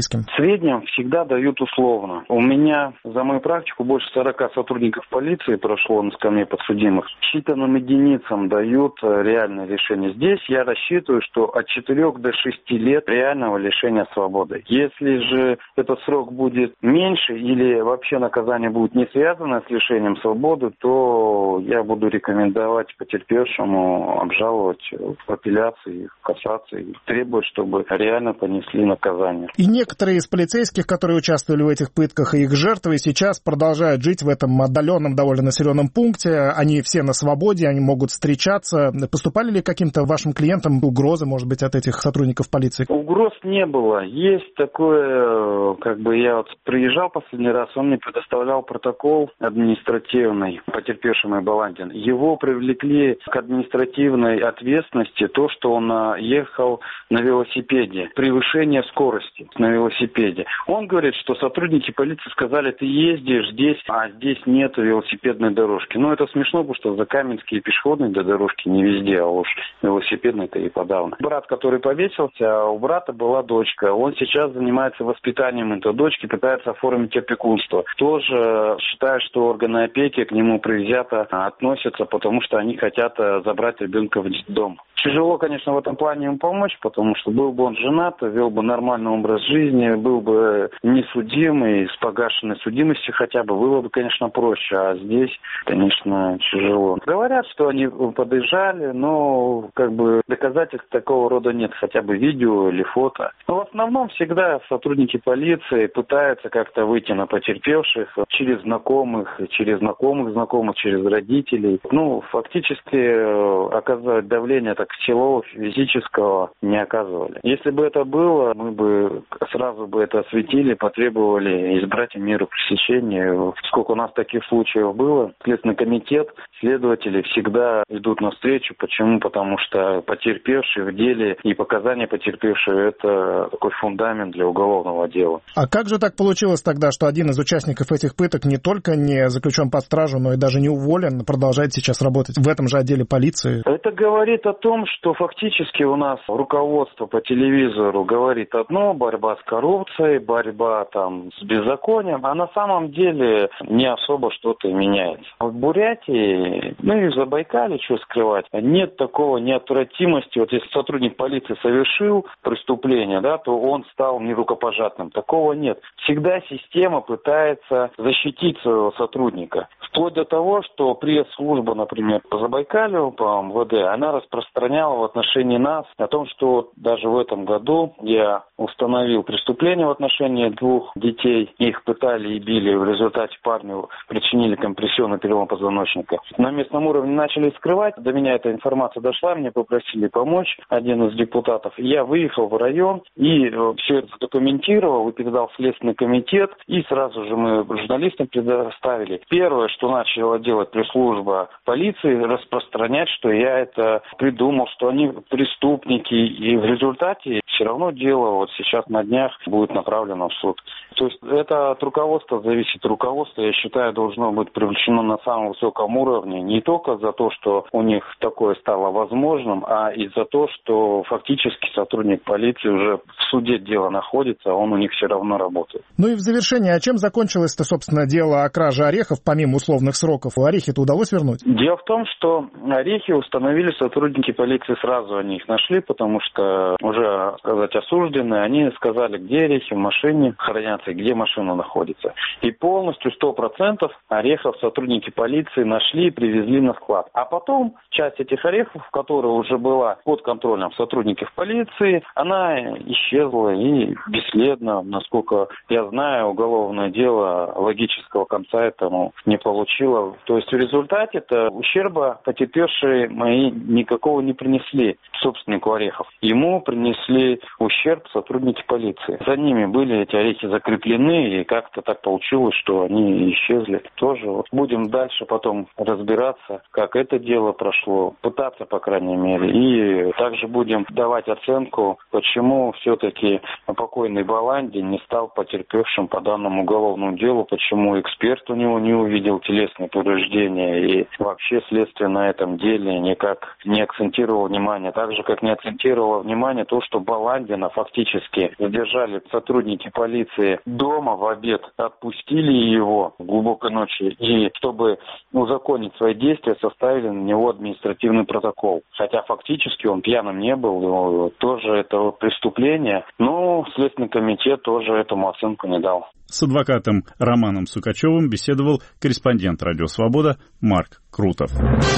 среднем всегда дают условно. У меня за мою практику больше сорока сотрудников полиции прошло на скамье подсудимых. Считанным единицам дают реальное решение. Здесь я рассчитываю, что от четырёх до шести лет реального лишения свободы. Если же этот срок будет меньше или вообще наказание будет не связано с лишением свободы, то я буду рекомендовать потерпевшему обжаловать в апелляции, в кассации, требовать, чтобы реально понесли наказание. И некоторые из полицейских, которые участвовали в этих пытках, и их жертвы сейчас продолжают жить в этом отдаленном, довольно населенном пункте. Они все на свободе, они могут встречаться. Поступали ли каким-то вашим клиентам угрозы, может быть, от этих сотрудников полиции? Угроз не было. Есть такое, как бы я вот приезжал последний раз, он мне предоставлял протокол административный потерпевшему Баландин. Его привлекли к административной ответственности то, что он ехал на велосипеде. Превышение скорости на велосипеде. Он говорит, что сотрудники полиции сказали, ты ездишь здесь, а здесь нет велосипедной дорожки. Ну, это смешно, потому что закаменские пешеходные дорожки не везде, а уж велосипедные-то и подавно. Брат, который повесился, у брата была дочка. Он сейчас занимается воспитанием этой дочки, пытается оформить опекунство. Тоже считает, что органы опеки к нему предвзято относятся, потому что они хотят забрать ребенка в детдом. Тяжело, конечно, в этом плане ему помочь, потому что был бы он женат, вел бы нормальный образ жизни, был бы не судимый, с погашенной судимостью хотя бы, было бы, конечно, проще. А здесь, конечно, тяжело. Говорят, что они подъезжали, но как бы доказательств такого рода нет, хотя бы видео или фото. Но в основном всегда сотрудники полиции пытаются как-то выйти на потерпевших через знакомых, через знакомых знакомых, через родителей. Ну, фактически оказывать давление так силового, физического не оказывали. Если бы это было, мы бы сразу бы это осветили, потребовали избрать меру пресечения. Сколько у нас таких случаев было, Следственный комитет, следователи всегда идут навстречу. Почему? Потому что потерпевший в деле и показания потерпевшего – это такой фундамент для уголовного дела. А как же так получилось тогда, что один из участников этих пыток не только не заключен под стражу, но и даже не уволен, продолжает сейчас работать в этом же отделе полиции? Это говорит о том, что фактически у нас руководство по телевизору говорит одно, борьба с коррупцией, борьба там с беззаконием, а на самом деле не особо что-то меняется. В Бурятии, ну и в Забайкале, что скрывать, нет такого неотвратимости. Вот если сотрудник полиции совершил преступление, да, то он стал нерукопожатным. Такого нет. Всегда система пытается защитить своего сотрудника. Вплоть до того, что пресс-служба, например, по Забайкалю, по эм вэ дэ, она распространяла в отношении нас о том, что даже в этом году я установил преступление в отношении двух детей. Их пытали и били. В результате парню причинили компрессионный перелом позвоночника. На местном уровне начали скрывать. До меня эта информация дошла. Мне попросили помочь один из депутатов. Я выехал в район и все это документировал и передал в Следственный комитет. И сразу же мы журналистам предоставили. Первое, что начала делать пресс-служба полиции, распространять, что я это придумал, что они преступники. И в результате все равно дело вот сейчас на днях будет направлено в суд. То есть это от руководства зависит. Руководство, я считаю, должно быть привлечено на самом высоком уровне. Не только за то, что у них такое стало возможным, а и за то, что фактически сотрудник полиции уже в суде дело находится, а он у них все равно работает. Ну и в завершение, а чем закончилось-то, собственно, дело о краже орехов, помимо условных сроков? Орехи-то удалось вернуть? Дело в том, что орехи установили сотрудники полиции, сразу они их нашли, потому что уже, сказать, осужденные, они сказали, где орехи в машине хранятся и где машина находится. И полностью сто процентов орехов сотрудники полиции нашли и привезли на склад. А потом часть этих орехов, которая уже была под контролем сотрудников полиции, она исчезла и бесследно, насколько я знаю, уголовное дело логического конца этому не получило. То есть в результате-то ущерба потерпевшие мои никакого не принесли собственнику орехов. Ему принесли ущерб сотрудники полиции. За ними были эти орехи закреплены, и как-то так получилось, что они исчезли. Тоже вот будем дальше потом разбираться, как это дело прошло, пытаться, по крайней мере. И также будем давать оценку, почему все-таки покойный Баландин не стал потерпевшим по данному уголовному делу, почему эксперт у него не увидел телесные повреждения, и вообще следствие на этом деле никак не акцентировало внимание. Так же, как не акцентировало внимание то, что Баландина фактически задержали сотрудники полиции дома в обед отпустили его в глубокой ночи и, чтобы узаконить свои действия, составили на него административный протокол. Хотя фактически он пьяным не был, тоже это преступление, но Следственный комитет тоже этому оценку не дал. С адвокатом Романом Сукачевым беседовал корреспондент «Радио Свобода» Марк Крутов.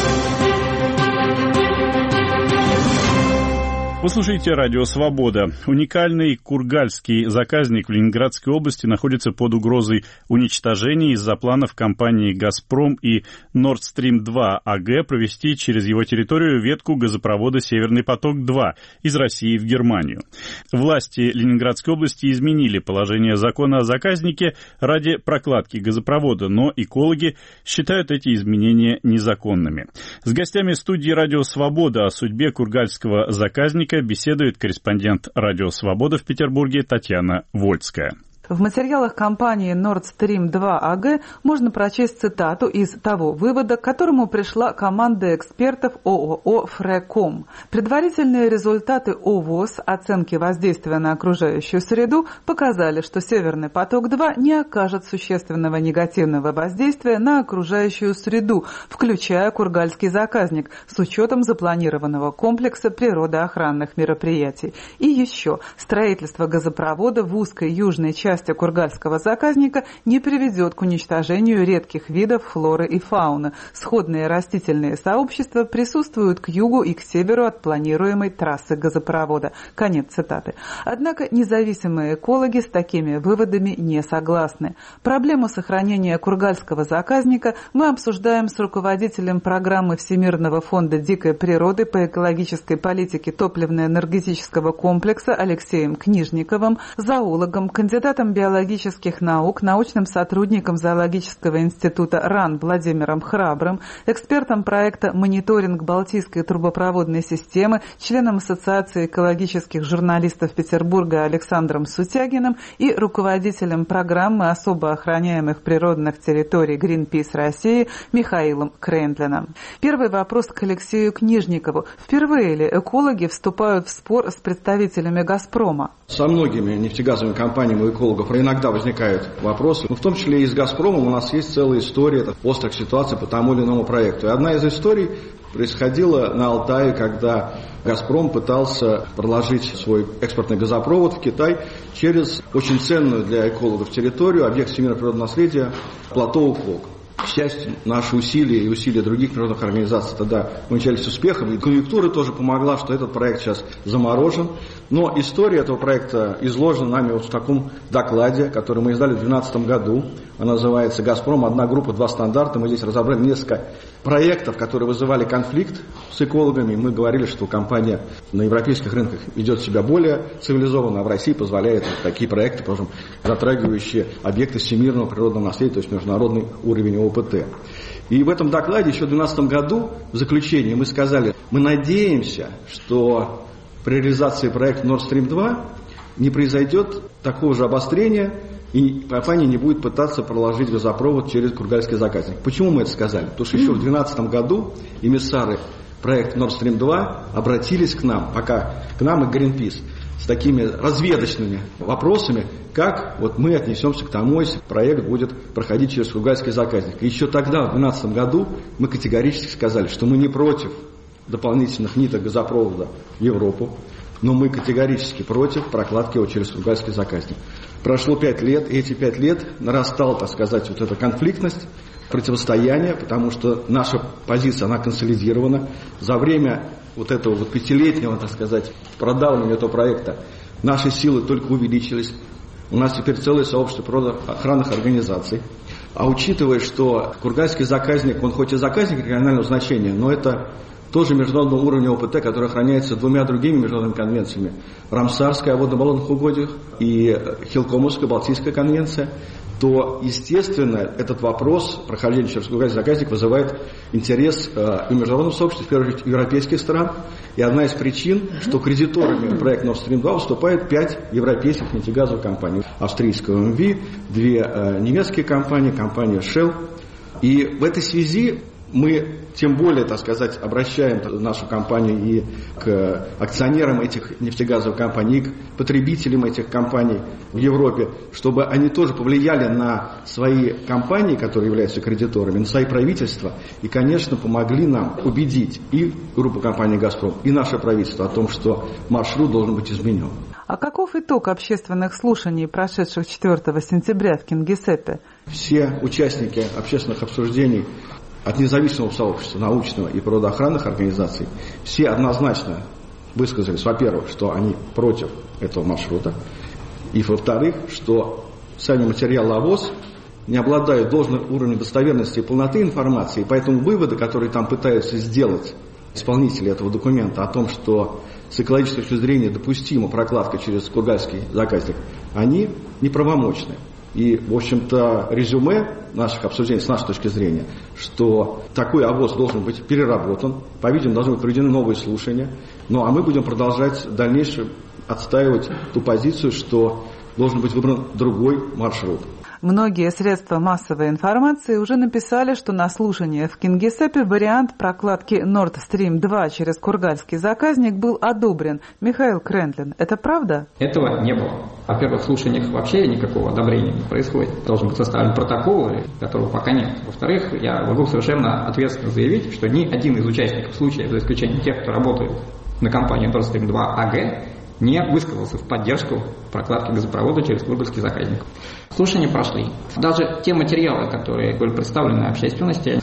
Вы слушаете «Радио Свобода». Уникальный кургальский заказник в Ленинградской области находится под угрозой уничтожения из-за планов компании «Газпром» и Nord Stream два АГ провести через его территорию ветку газопровода «Северный поток-два» из России в Германию. Власти Ленинградской области изменили положение закона о заказнике ради прокладки газопровода, но экологи считают эти изменения незаконными. С гостями студии «Радио Свобода» о судьбе кургальского заказника беседует корреспондент «Радио Свобода» в Петербурге Татьяна Вольская. В материалах компании Nord Stream два АГ можно прочесть цитату из того вывода, к которому пришла команда экспертов ООО «Фреком». Предварительные результаты ОВОС, оценки воздействия на окружающую среду, показали, что «Северный поток-два» не окажет существенного негативного воздействия на окружающую среду, включая кургальский заказник, с учетом запланированного комплекса природоохранных мероприятий. И еще, строительство газопровода в узкой южной части кургальского заказника не приведет к уничтожению редких видов флоры и фауны. Сходные растительные сообщества присутствуют к югу и к северу от планируемой трассы газопровода. Конец цитаты. Однако независимые экологи с такими выводами не согласны. Проблему сохранения кургальского заказника мы обсуждаем с руководителем программы Всемирного фонда дикой природы по экологической политике топливно-энергетического комплекса Алексеем Книжниковым, зоологом, кандидатом биологических наук, научным сотрудником Зоологического института РАН Владимиром Храбрым, экспертом проекта «Мониторинг Балтийской трубопроводной системы», членом Ассоциации экологических журналистов Петербурга Александром Сутягиным и руководителем программы особо охраняемых природных территорий Greenpeace России Михаилом Крендлиным. Первый вопрос к Алексею Книжникову. Впервые ли экологи вступают в спор с представителями «Газпрома»? Со многими нефтегазовыми компаниями у экологов иногда возникают вопросы. Но в том числе и с «Газпромом» у нас есть целая история острых ситуаций по тому или иному проекту. И одна из историй происходила на Алтае, когда «Газпром» пытался проложить свой экспортный газопровод в Китай через очень ценную для экологов территорию, объект всемирного природного наследия, плато Уфлок. К счастью, наши усилия и усилия других международных организаций тогда увенчались успехом. И конъюнктура тоже помогла, что этот проект сейчас заморожен. Но история этого проекта изложена нами вот в таком докладе, который мы издали в две тысячи двенадцатом году. Он называется «Газпром. Одна группа, два стандарта». Мы здесь разобрали несколько проектов, которые вызывали конфликт с экологами. Мы говорили, что компания на европейских рынках ведет себя более цивилизованно, а в России позволяет вот такие проекты, скажем, затрагивающие объекты всемирного природного наследия, то есть международный уровень ОПТ. И в этом докладе еще в две тысячи двенадцатом году в заключении мы сказали, мы надеемся, что при реализации проекта Nord Stream два не произойдет такого же обострения, и компания не будет пытаться проложить газопровод через кургальский заказник. Почему мы это сказали? Потому что еще в две тысячи двенадцатом году эмиссары проекта Nord Stream два обратились к нам, пока к нам и Greenpeace, с такими разведочными вопросами, как вот мы отнесемся к тому, если проект будет проходить через кургальский заказник. И еще тогда, в две тысячи двенадцатом году, мы категорически сказали, что мы не против дополнительных ниток газопровода в Европу, но мы категорически против прокладки его через кургальский заказник. Прошло пять лет, и эти пять лет нарастала, так сказать, вот эта конфликтность, противостояние, потому что наша позиция, она консолидирована. За время вот этого вот пятилетнего, так сказать, продавливания этого проекта наши силы только увеличились. У нас теперь целое сообщество природоохранных организаций. А учитывая, что кургальский заказник, он хоть и заказник регионального значения, но это тоже международного уровня ОПТ, который охраняется двумя другими международными конвенциями. Рамсарская о водно-болотных угодьях и Хилкомовская Балтийская конвенция, то, естественно, этот вопрос прохождения через кургальский заказник вызывает интерес э, и международного сообщества, в первую очередь, европейских стран. И одна из причин, что кредиторами проекта Nord Stream два выступает пять европейских нефтегазовых компаний. Австрийская ОМВ, две э, немецкие компании, компания Shell. И в этой связи Мы тем более, так сказать, обращаем нашу компанию и к акционерам этих нефтегазовых компаний, и к потребителям этих компаний в Европе, чтобы они тоже повлияли на свои компании, которые являются кредиторами, на свои правительства, и, конечно, помогли нам убедить и группу компании «Газпром», и наше правительство о том, что маршрут должен быть изменен. А каков итог общественных слушаний, прошедших четвёртого сентября в Кингисеппе? Все участники общественных обсуждений от независимого сообщества, научного и природоохранных организаций, все однозначно высказались, во-первых, что они против этого маршрута, и, во-вторых, что сами материалы ОВОС не обладают должным уровнем достоверности и полноты информации, и поэтому выводы, которые там пытаются сделать исполнители этого документа о том, что с экологической точки зрения допустима прокладка через Кургальский заказник, они неправомочны. И, в общем-то, резюме наших обсуждений с нашей точки зрения, что такой ОВОС должен быть переработан, по-видимому, должны быть проведены новые слушания, ну а мы будем продолжать в дальнейшем отстаивать ту позицию, что должен быть выбран другой маршрут. Многие средства массовой информации уже написали, что на слушании в Кингисеппе вариант прокладки Nord Stream два через Кургальский заказник был одобрен. Михаил Крентлин, это правда? Этого не было. Во-первых, в слушаниях вообще никакого одобрения не происходит. Должен быть составлен протокол, которого пока нет. Во-вторых, я могу совершенно ответственно заявить, что ни один из участников случая, за исключением тех, кто работает на компании Nord Stream два эй джи, не высказался в поддержку прокладки газопровода через Кургальский заказник. Слушания прошли. Даже те материалы, которые были представлены общественности,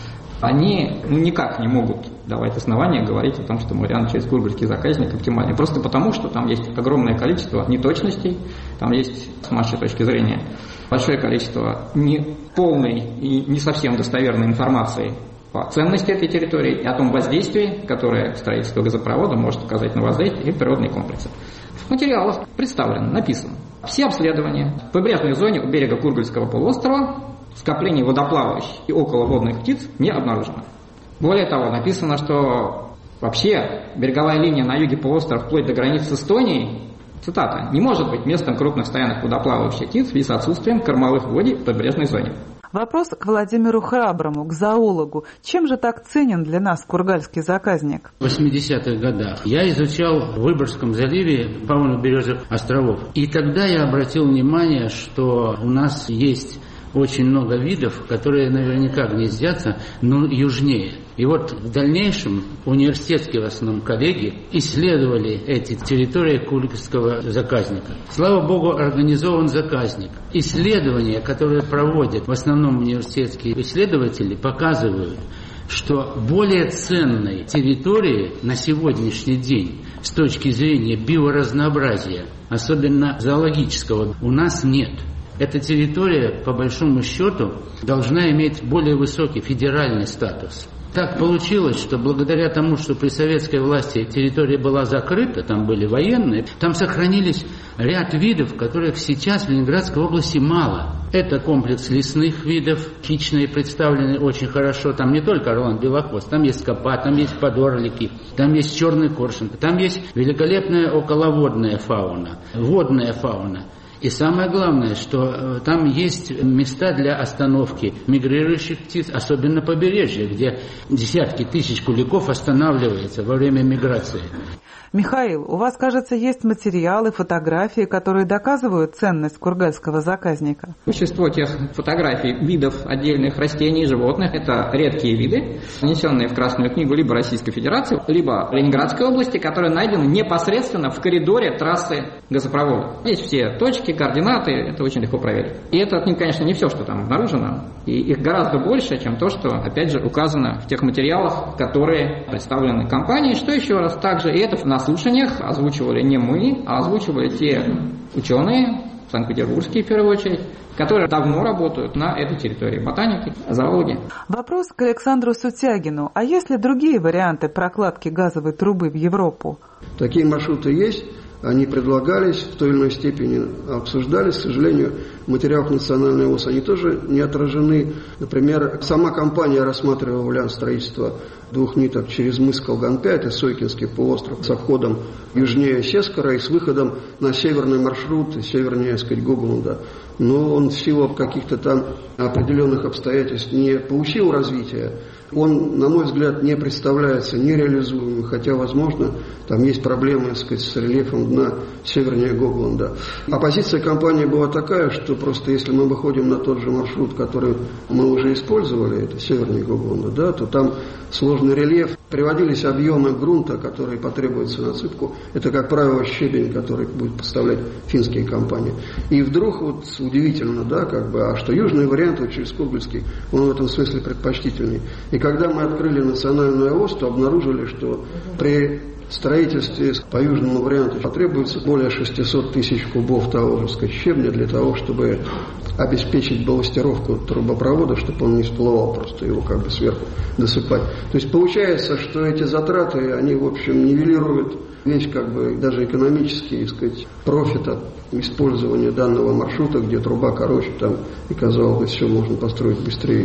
они ну, никак не могут давать основания говорить о том, что вариант через Кургальский заказник оптимальный. Просто потому, что там есть огромное количество неточностей, там есть, с нашей точки зрения, большое количество неполной и не совсем достоверной информации по ценности этой территории и о том воздействии, которое строительство газопровода может оказать на воздействие и природные комплексы. В материалах представлено, написано: все обследования в прибрежной зоне у берега Кургальского полуострова скоплений водоплавающих и околоводных птиц не обнаружено. Более того, написано, что вообще береговая линия на юге полуострова вплоть до границы с Эстонией, цитата, не может быть местом крупных стоянок водоплавающих птиц в связи с отсутствием кормовых водий в прибрежной зоне. Вопрос к Владимиру Храброму, к зоологу. Чем же так ценен для нас Кургальский заказник? В восьмидесятых годах я изучал в Выборгском заливе фауну березовых островов. И тогда я обратил внимание, что у нас есть очень много видов, которые наверняка гнездятся, но южнее. И вот в дальнейшем университетские в основном коллеги исследовали эти территории Кургальского заказника. Слава богу, организован заказник. Исследования, которые проводят в основном университетские исследователи, показывают, что более ценной территории на сегодняшний день с точки зрения биоразнообразия, особенно зоологического, у нас нет. Эта территория, по большому счету, должна иметь более высокий федеральный статус. Так получилось, что благодаря тому, что при советской власти территория была закрыта, там были военные, там сохранились ряд видов, которых сейчас в Ленинградской области мало. Это комплекс лесных видов, хищные представлены очень хорошо. Там не только орлан белохвост, там есть скопа, там есть подорлики, там есть черный коршун, там есть великолепная околоводная фауна, водная фауна. И самое главное, что э, там есть места для остановки мигрирующих птиц, особенно побережье, где десятки тысяч куликов останавливаются во время миграции. Михаил, у вас, кажется, есть материалы, фотографии, которые доказывают ценность Кургальского заказника? Большинство тех фотографий видов отдельных растений и животных – это редкие виды, внесенные в Красную книгу либо Российской Федерации, либо Ленинградской области, которые найдены непосредственно в коридоре трассы газопровода. Есть все точки, координаты, это очень легко проверить. И это, конечно, не все, что там обнаружено, и их гораздо больше, чем то, что, опять же, указано в тех материалах, которые представлены компанией. Что еще раз, также, и это на слушаниях озвучивали не мы, а озвучивали те ученые, санкт-петербургские в первую очередь, которые давно работают на этой территории, ботаники, зоологи. Вопрос к Александру Сутягину. А есть ли другие варианты прокладки газовой трубы в Европу? Такие маршруты есть. Они предлагались, в той или иной степени обсуждались. К сожалению, в материалах национальной ОС они тоже не отражены. Например, сама компания рассматривала вариант строительства двух ниток через мыс Колганпя, это Сойкинский полуостров, с обходом южнее Сескара и с выходом на северный маршрут, севернее, так сказать, Гоглунда. Но он в силу каких-то там определенных обстоятельств не получил развития. он, на мой взгляд, не представляется нереализуемым, хотя, возможно, там есть проблемы, так сказать, с рельефом дна севернее Гогланда. А позиция компании была такая, что просто если мы выходим на тот же маршрут, который мы уже использовали, это севернее Гогланда, да, то там сложный рельеф, приводились объемы грунта, которые потребуются на отсыпку. Это, как правило, щебень, который будет поставлять финские компании. И вдруг, вот удивительно, да, как бы, а что южный вариант, вот через Кургальский, он в этом смысле предпочтительный. И когда мы открыли национальную ОС, то обнаружили, что при строительстве по южному варианту потребуется более шестьсот тысяч кубов того же, сказать, щебня для того, чтобы обеспечить балластировку трубопровода, чтобы он не всплывал, просто его как бы сверху досыпать. То есть получается, что эти затраты, они, в общем, нивелируют весь, как бы, даже экономический, так сказать, профит от использования данного маршрута, где труба короче, там, и, казалось бы, все можно построить быстрее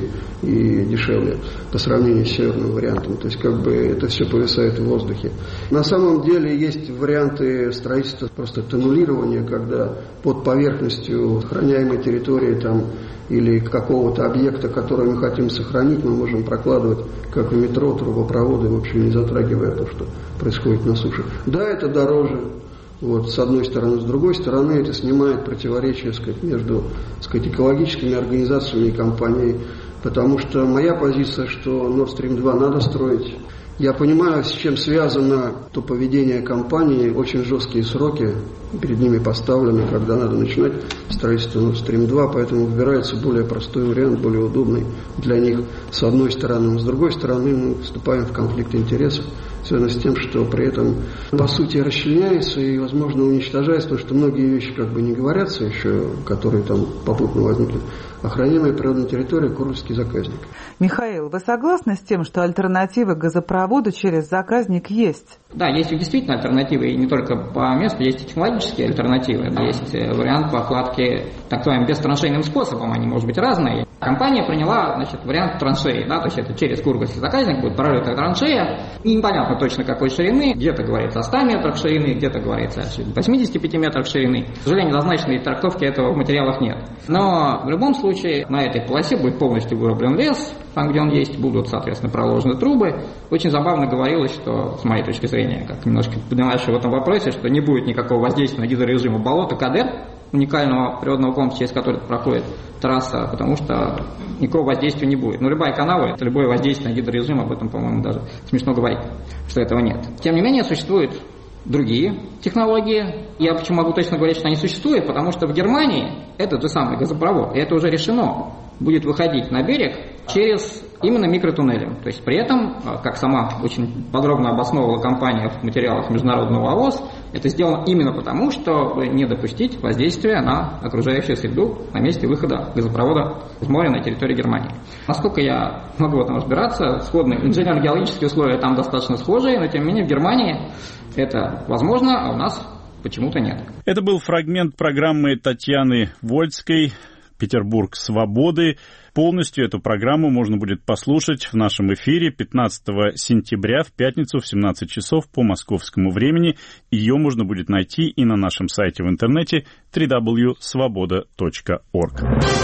и дешевле по сравнению с северным вариантом. То есть, как бы, это все повисает в воздухе. На самом деле есть варианты строительства просто тоннелирования, когда под поверхностью охраняемой территории там, или какого-то объекта, который мы хотим сохранить, мы можем прокладывать, как и метро, трубопроводы, в общем, не затрагивая то, что происходит на суше. Да, это дороже, вот, с одной стороны. С другой стороны, это снимает противоречия, сказать, между, сказать, экологическими организациями и компанией, потому что моя позиция, что Nord Stream два надо строить. Я понимаю, с чем связано то поведение компании, очень жесткие сроки перед ними поставлены, когда надо начинать строительство Nord Stream два, поэтому выбирается более простой вариант, более удобный для них с одной стороны. Но с другой стороны мы вступаем в конфликт интересов, связанный с тем, что при этом по сути расчленяется и, возможно, уничтожается, потому что многие вещи как бы не говорятся еще, которые там попутно возникнут. Охраняемая природная территория, Кургальский заказник. Михаил, вы согласны с тем, что альтернативы газопроводу через заказник есть? Да, есть действительно альтернативы, и не только по месту, есть и технологические альтернативы. Есть вариант покладки так называемым бестраншейным способом, они, может быть, разные. Компания приняла, значит, вариант траншеи, да, то есть это через Кургальский заказник будет прорыта траншея, и непонятно точно какой ширины, где-то говорится о ста метрах ширины, где-то говорится о восьмидесяти пяти метрах ширины. К сожалению, однозначной трактовки этого в материалах нет. Но в любом случае на этой полосе будет полностью вырублен лес, там, где он есть, будут, соответственно, проложены трубы. Очень забавно говорилось, что, с моей точки зрения, как немножко понимаешь в этом вопросе, что не будет никакого воздействия на гидрорежима болота Кадер, уникального природного комплекса, через который проходит трасса, потому что никакого воздействия не будет. Но любая канава, это любое воздействие на гидрорежим, об этом, по-моему, даже смешно говорить, что этого нет. Тем не менее, существуют другие технологии. Я почему могу точно говорить, что они существуют, потому что в Германии этот же самый газопровод, и это уже решено, будет выходить на берег через именно микротуннели. То есть при этом, как сама очень подробно обосновывала компания в материалах международного ООС, это сделано именно потому, чтобы не допустить воздействия на окружающую среду на месте выхода газопровода из моря на территории Германии. Насколько я могу в этом разбираться, сходные инженерно-геологические условия там достаточно схожие, но тем не менее в Германии это возможно, а у нас почему-то нет. Это был фрагмент программы Татьяны Вольской «Петербург свободы». Полностью эту программу можно будет послушать в нашем эфире пятнадцатого сентября в пятницу в семнадцать часов по московскому времени. Ее можно будет найти и на нашем сайте в интернете дабл ю дабл ю дабл ю точка свобода точка орг.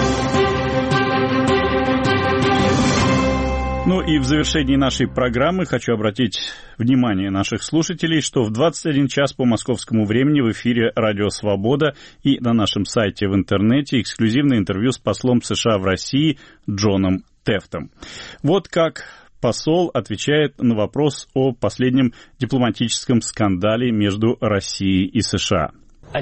Ну и в завершении нашей программы хочу обратить внимание наших слушателей, что в двадцать один час по московскому времени в эфире «Радио Свобода» и на нашем сайте в интернете эксклюзивное интервью с послом США в России Джоном Тефтом. Вот как посол отвечает на вопрос о последнем дипломатическом скандале между Россией и США.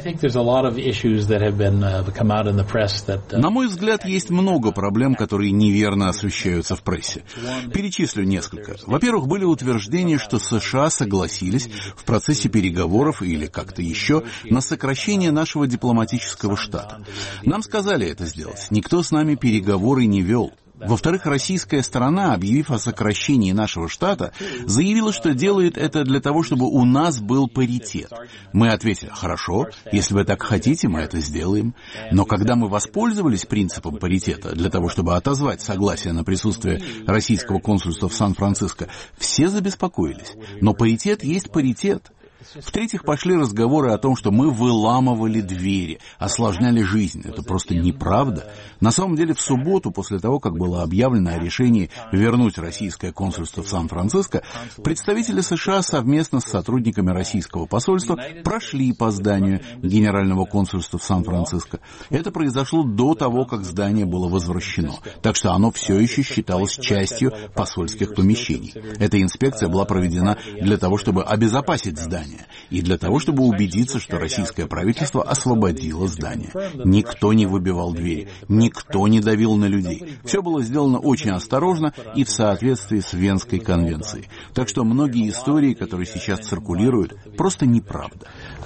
На мой взгляд, есть много проблем, которые неверно освещаются в прессе. Перечислю несколько. Во-первых, были утверждения, что США согласились в процессе переговоров или как-то еще на сокращение нашего дипломатического штата. Нам сказали это сделать. Никто с нами переговоры не вел. Во-вторых, российская сторона, объявив о сокращении нашего штата, заявила, что делает это для того, чтобы у нас был паритет. Мы ответили: хорошо, если вы так хотите, мы это сделаем. Но когда мы воспользовались принципом паритета для того, чтобы отозвать согласие на присутствие российского консульства в Сан-Франциско, все забеспокоились. Но паритет есть паритет. В-третьих, пошли разговоры о том, что мы выламывали двери, осложняли жизнь. Это просто неправда. На самом деле, в субботу, после того, как было объявлено о решении вернуть российское консульство в Сан-Франциско, представители США совместно с сотрудниками российского посольства прошли по зданию Генерального консульства в Сан-Франциско. Это произошло до того, как здание было возвращено. Так что оно все еще считалось частью посольских помещений. Эта инспекция была проведена для того, чтобы обезопасить здание и для того, чтобы убедиться, что российское правительство освободило здание. Никто не выбивал двери, никто не давил на людей. Все было сделано очень осторожно и в соответствии с Венской конвенцией. Так что многие истории, которые сейчас циркулируют, просто неправда.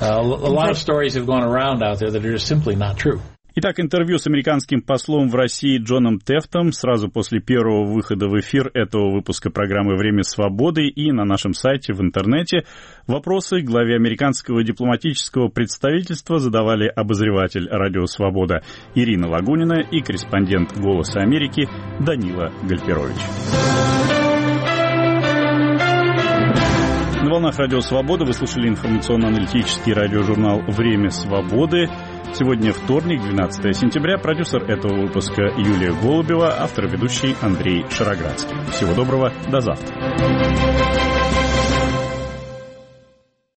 Итак, интервью с американским послом в России Джоном Тефтом сразу после первого выхода в эфир этого выпуска программы «Время свободы» и на нашем сайте в интернете. Вопросы главе американского дипломатического представительства задавали обозреватель «Радио Свобода» Ирина Лагунина и корреспондент «Голоса Америки» Данила Гальперович. На волнах «Радио Свобода» вы слушали информационно-аналитический радиожурнал «Время свободы». Сегодня вторник, двенадцатое сентября. Продюсер этого выпуска Юлия Голубева, автор и ведущий Андрей Шароградский. Всего доброго, до завтра.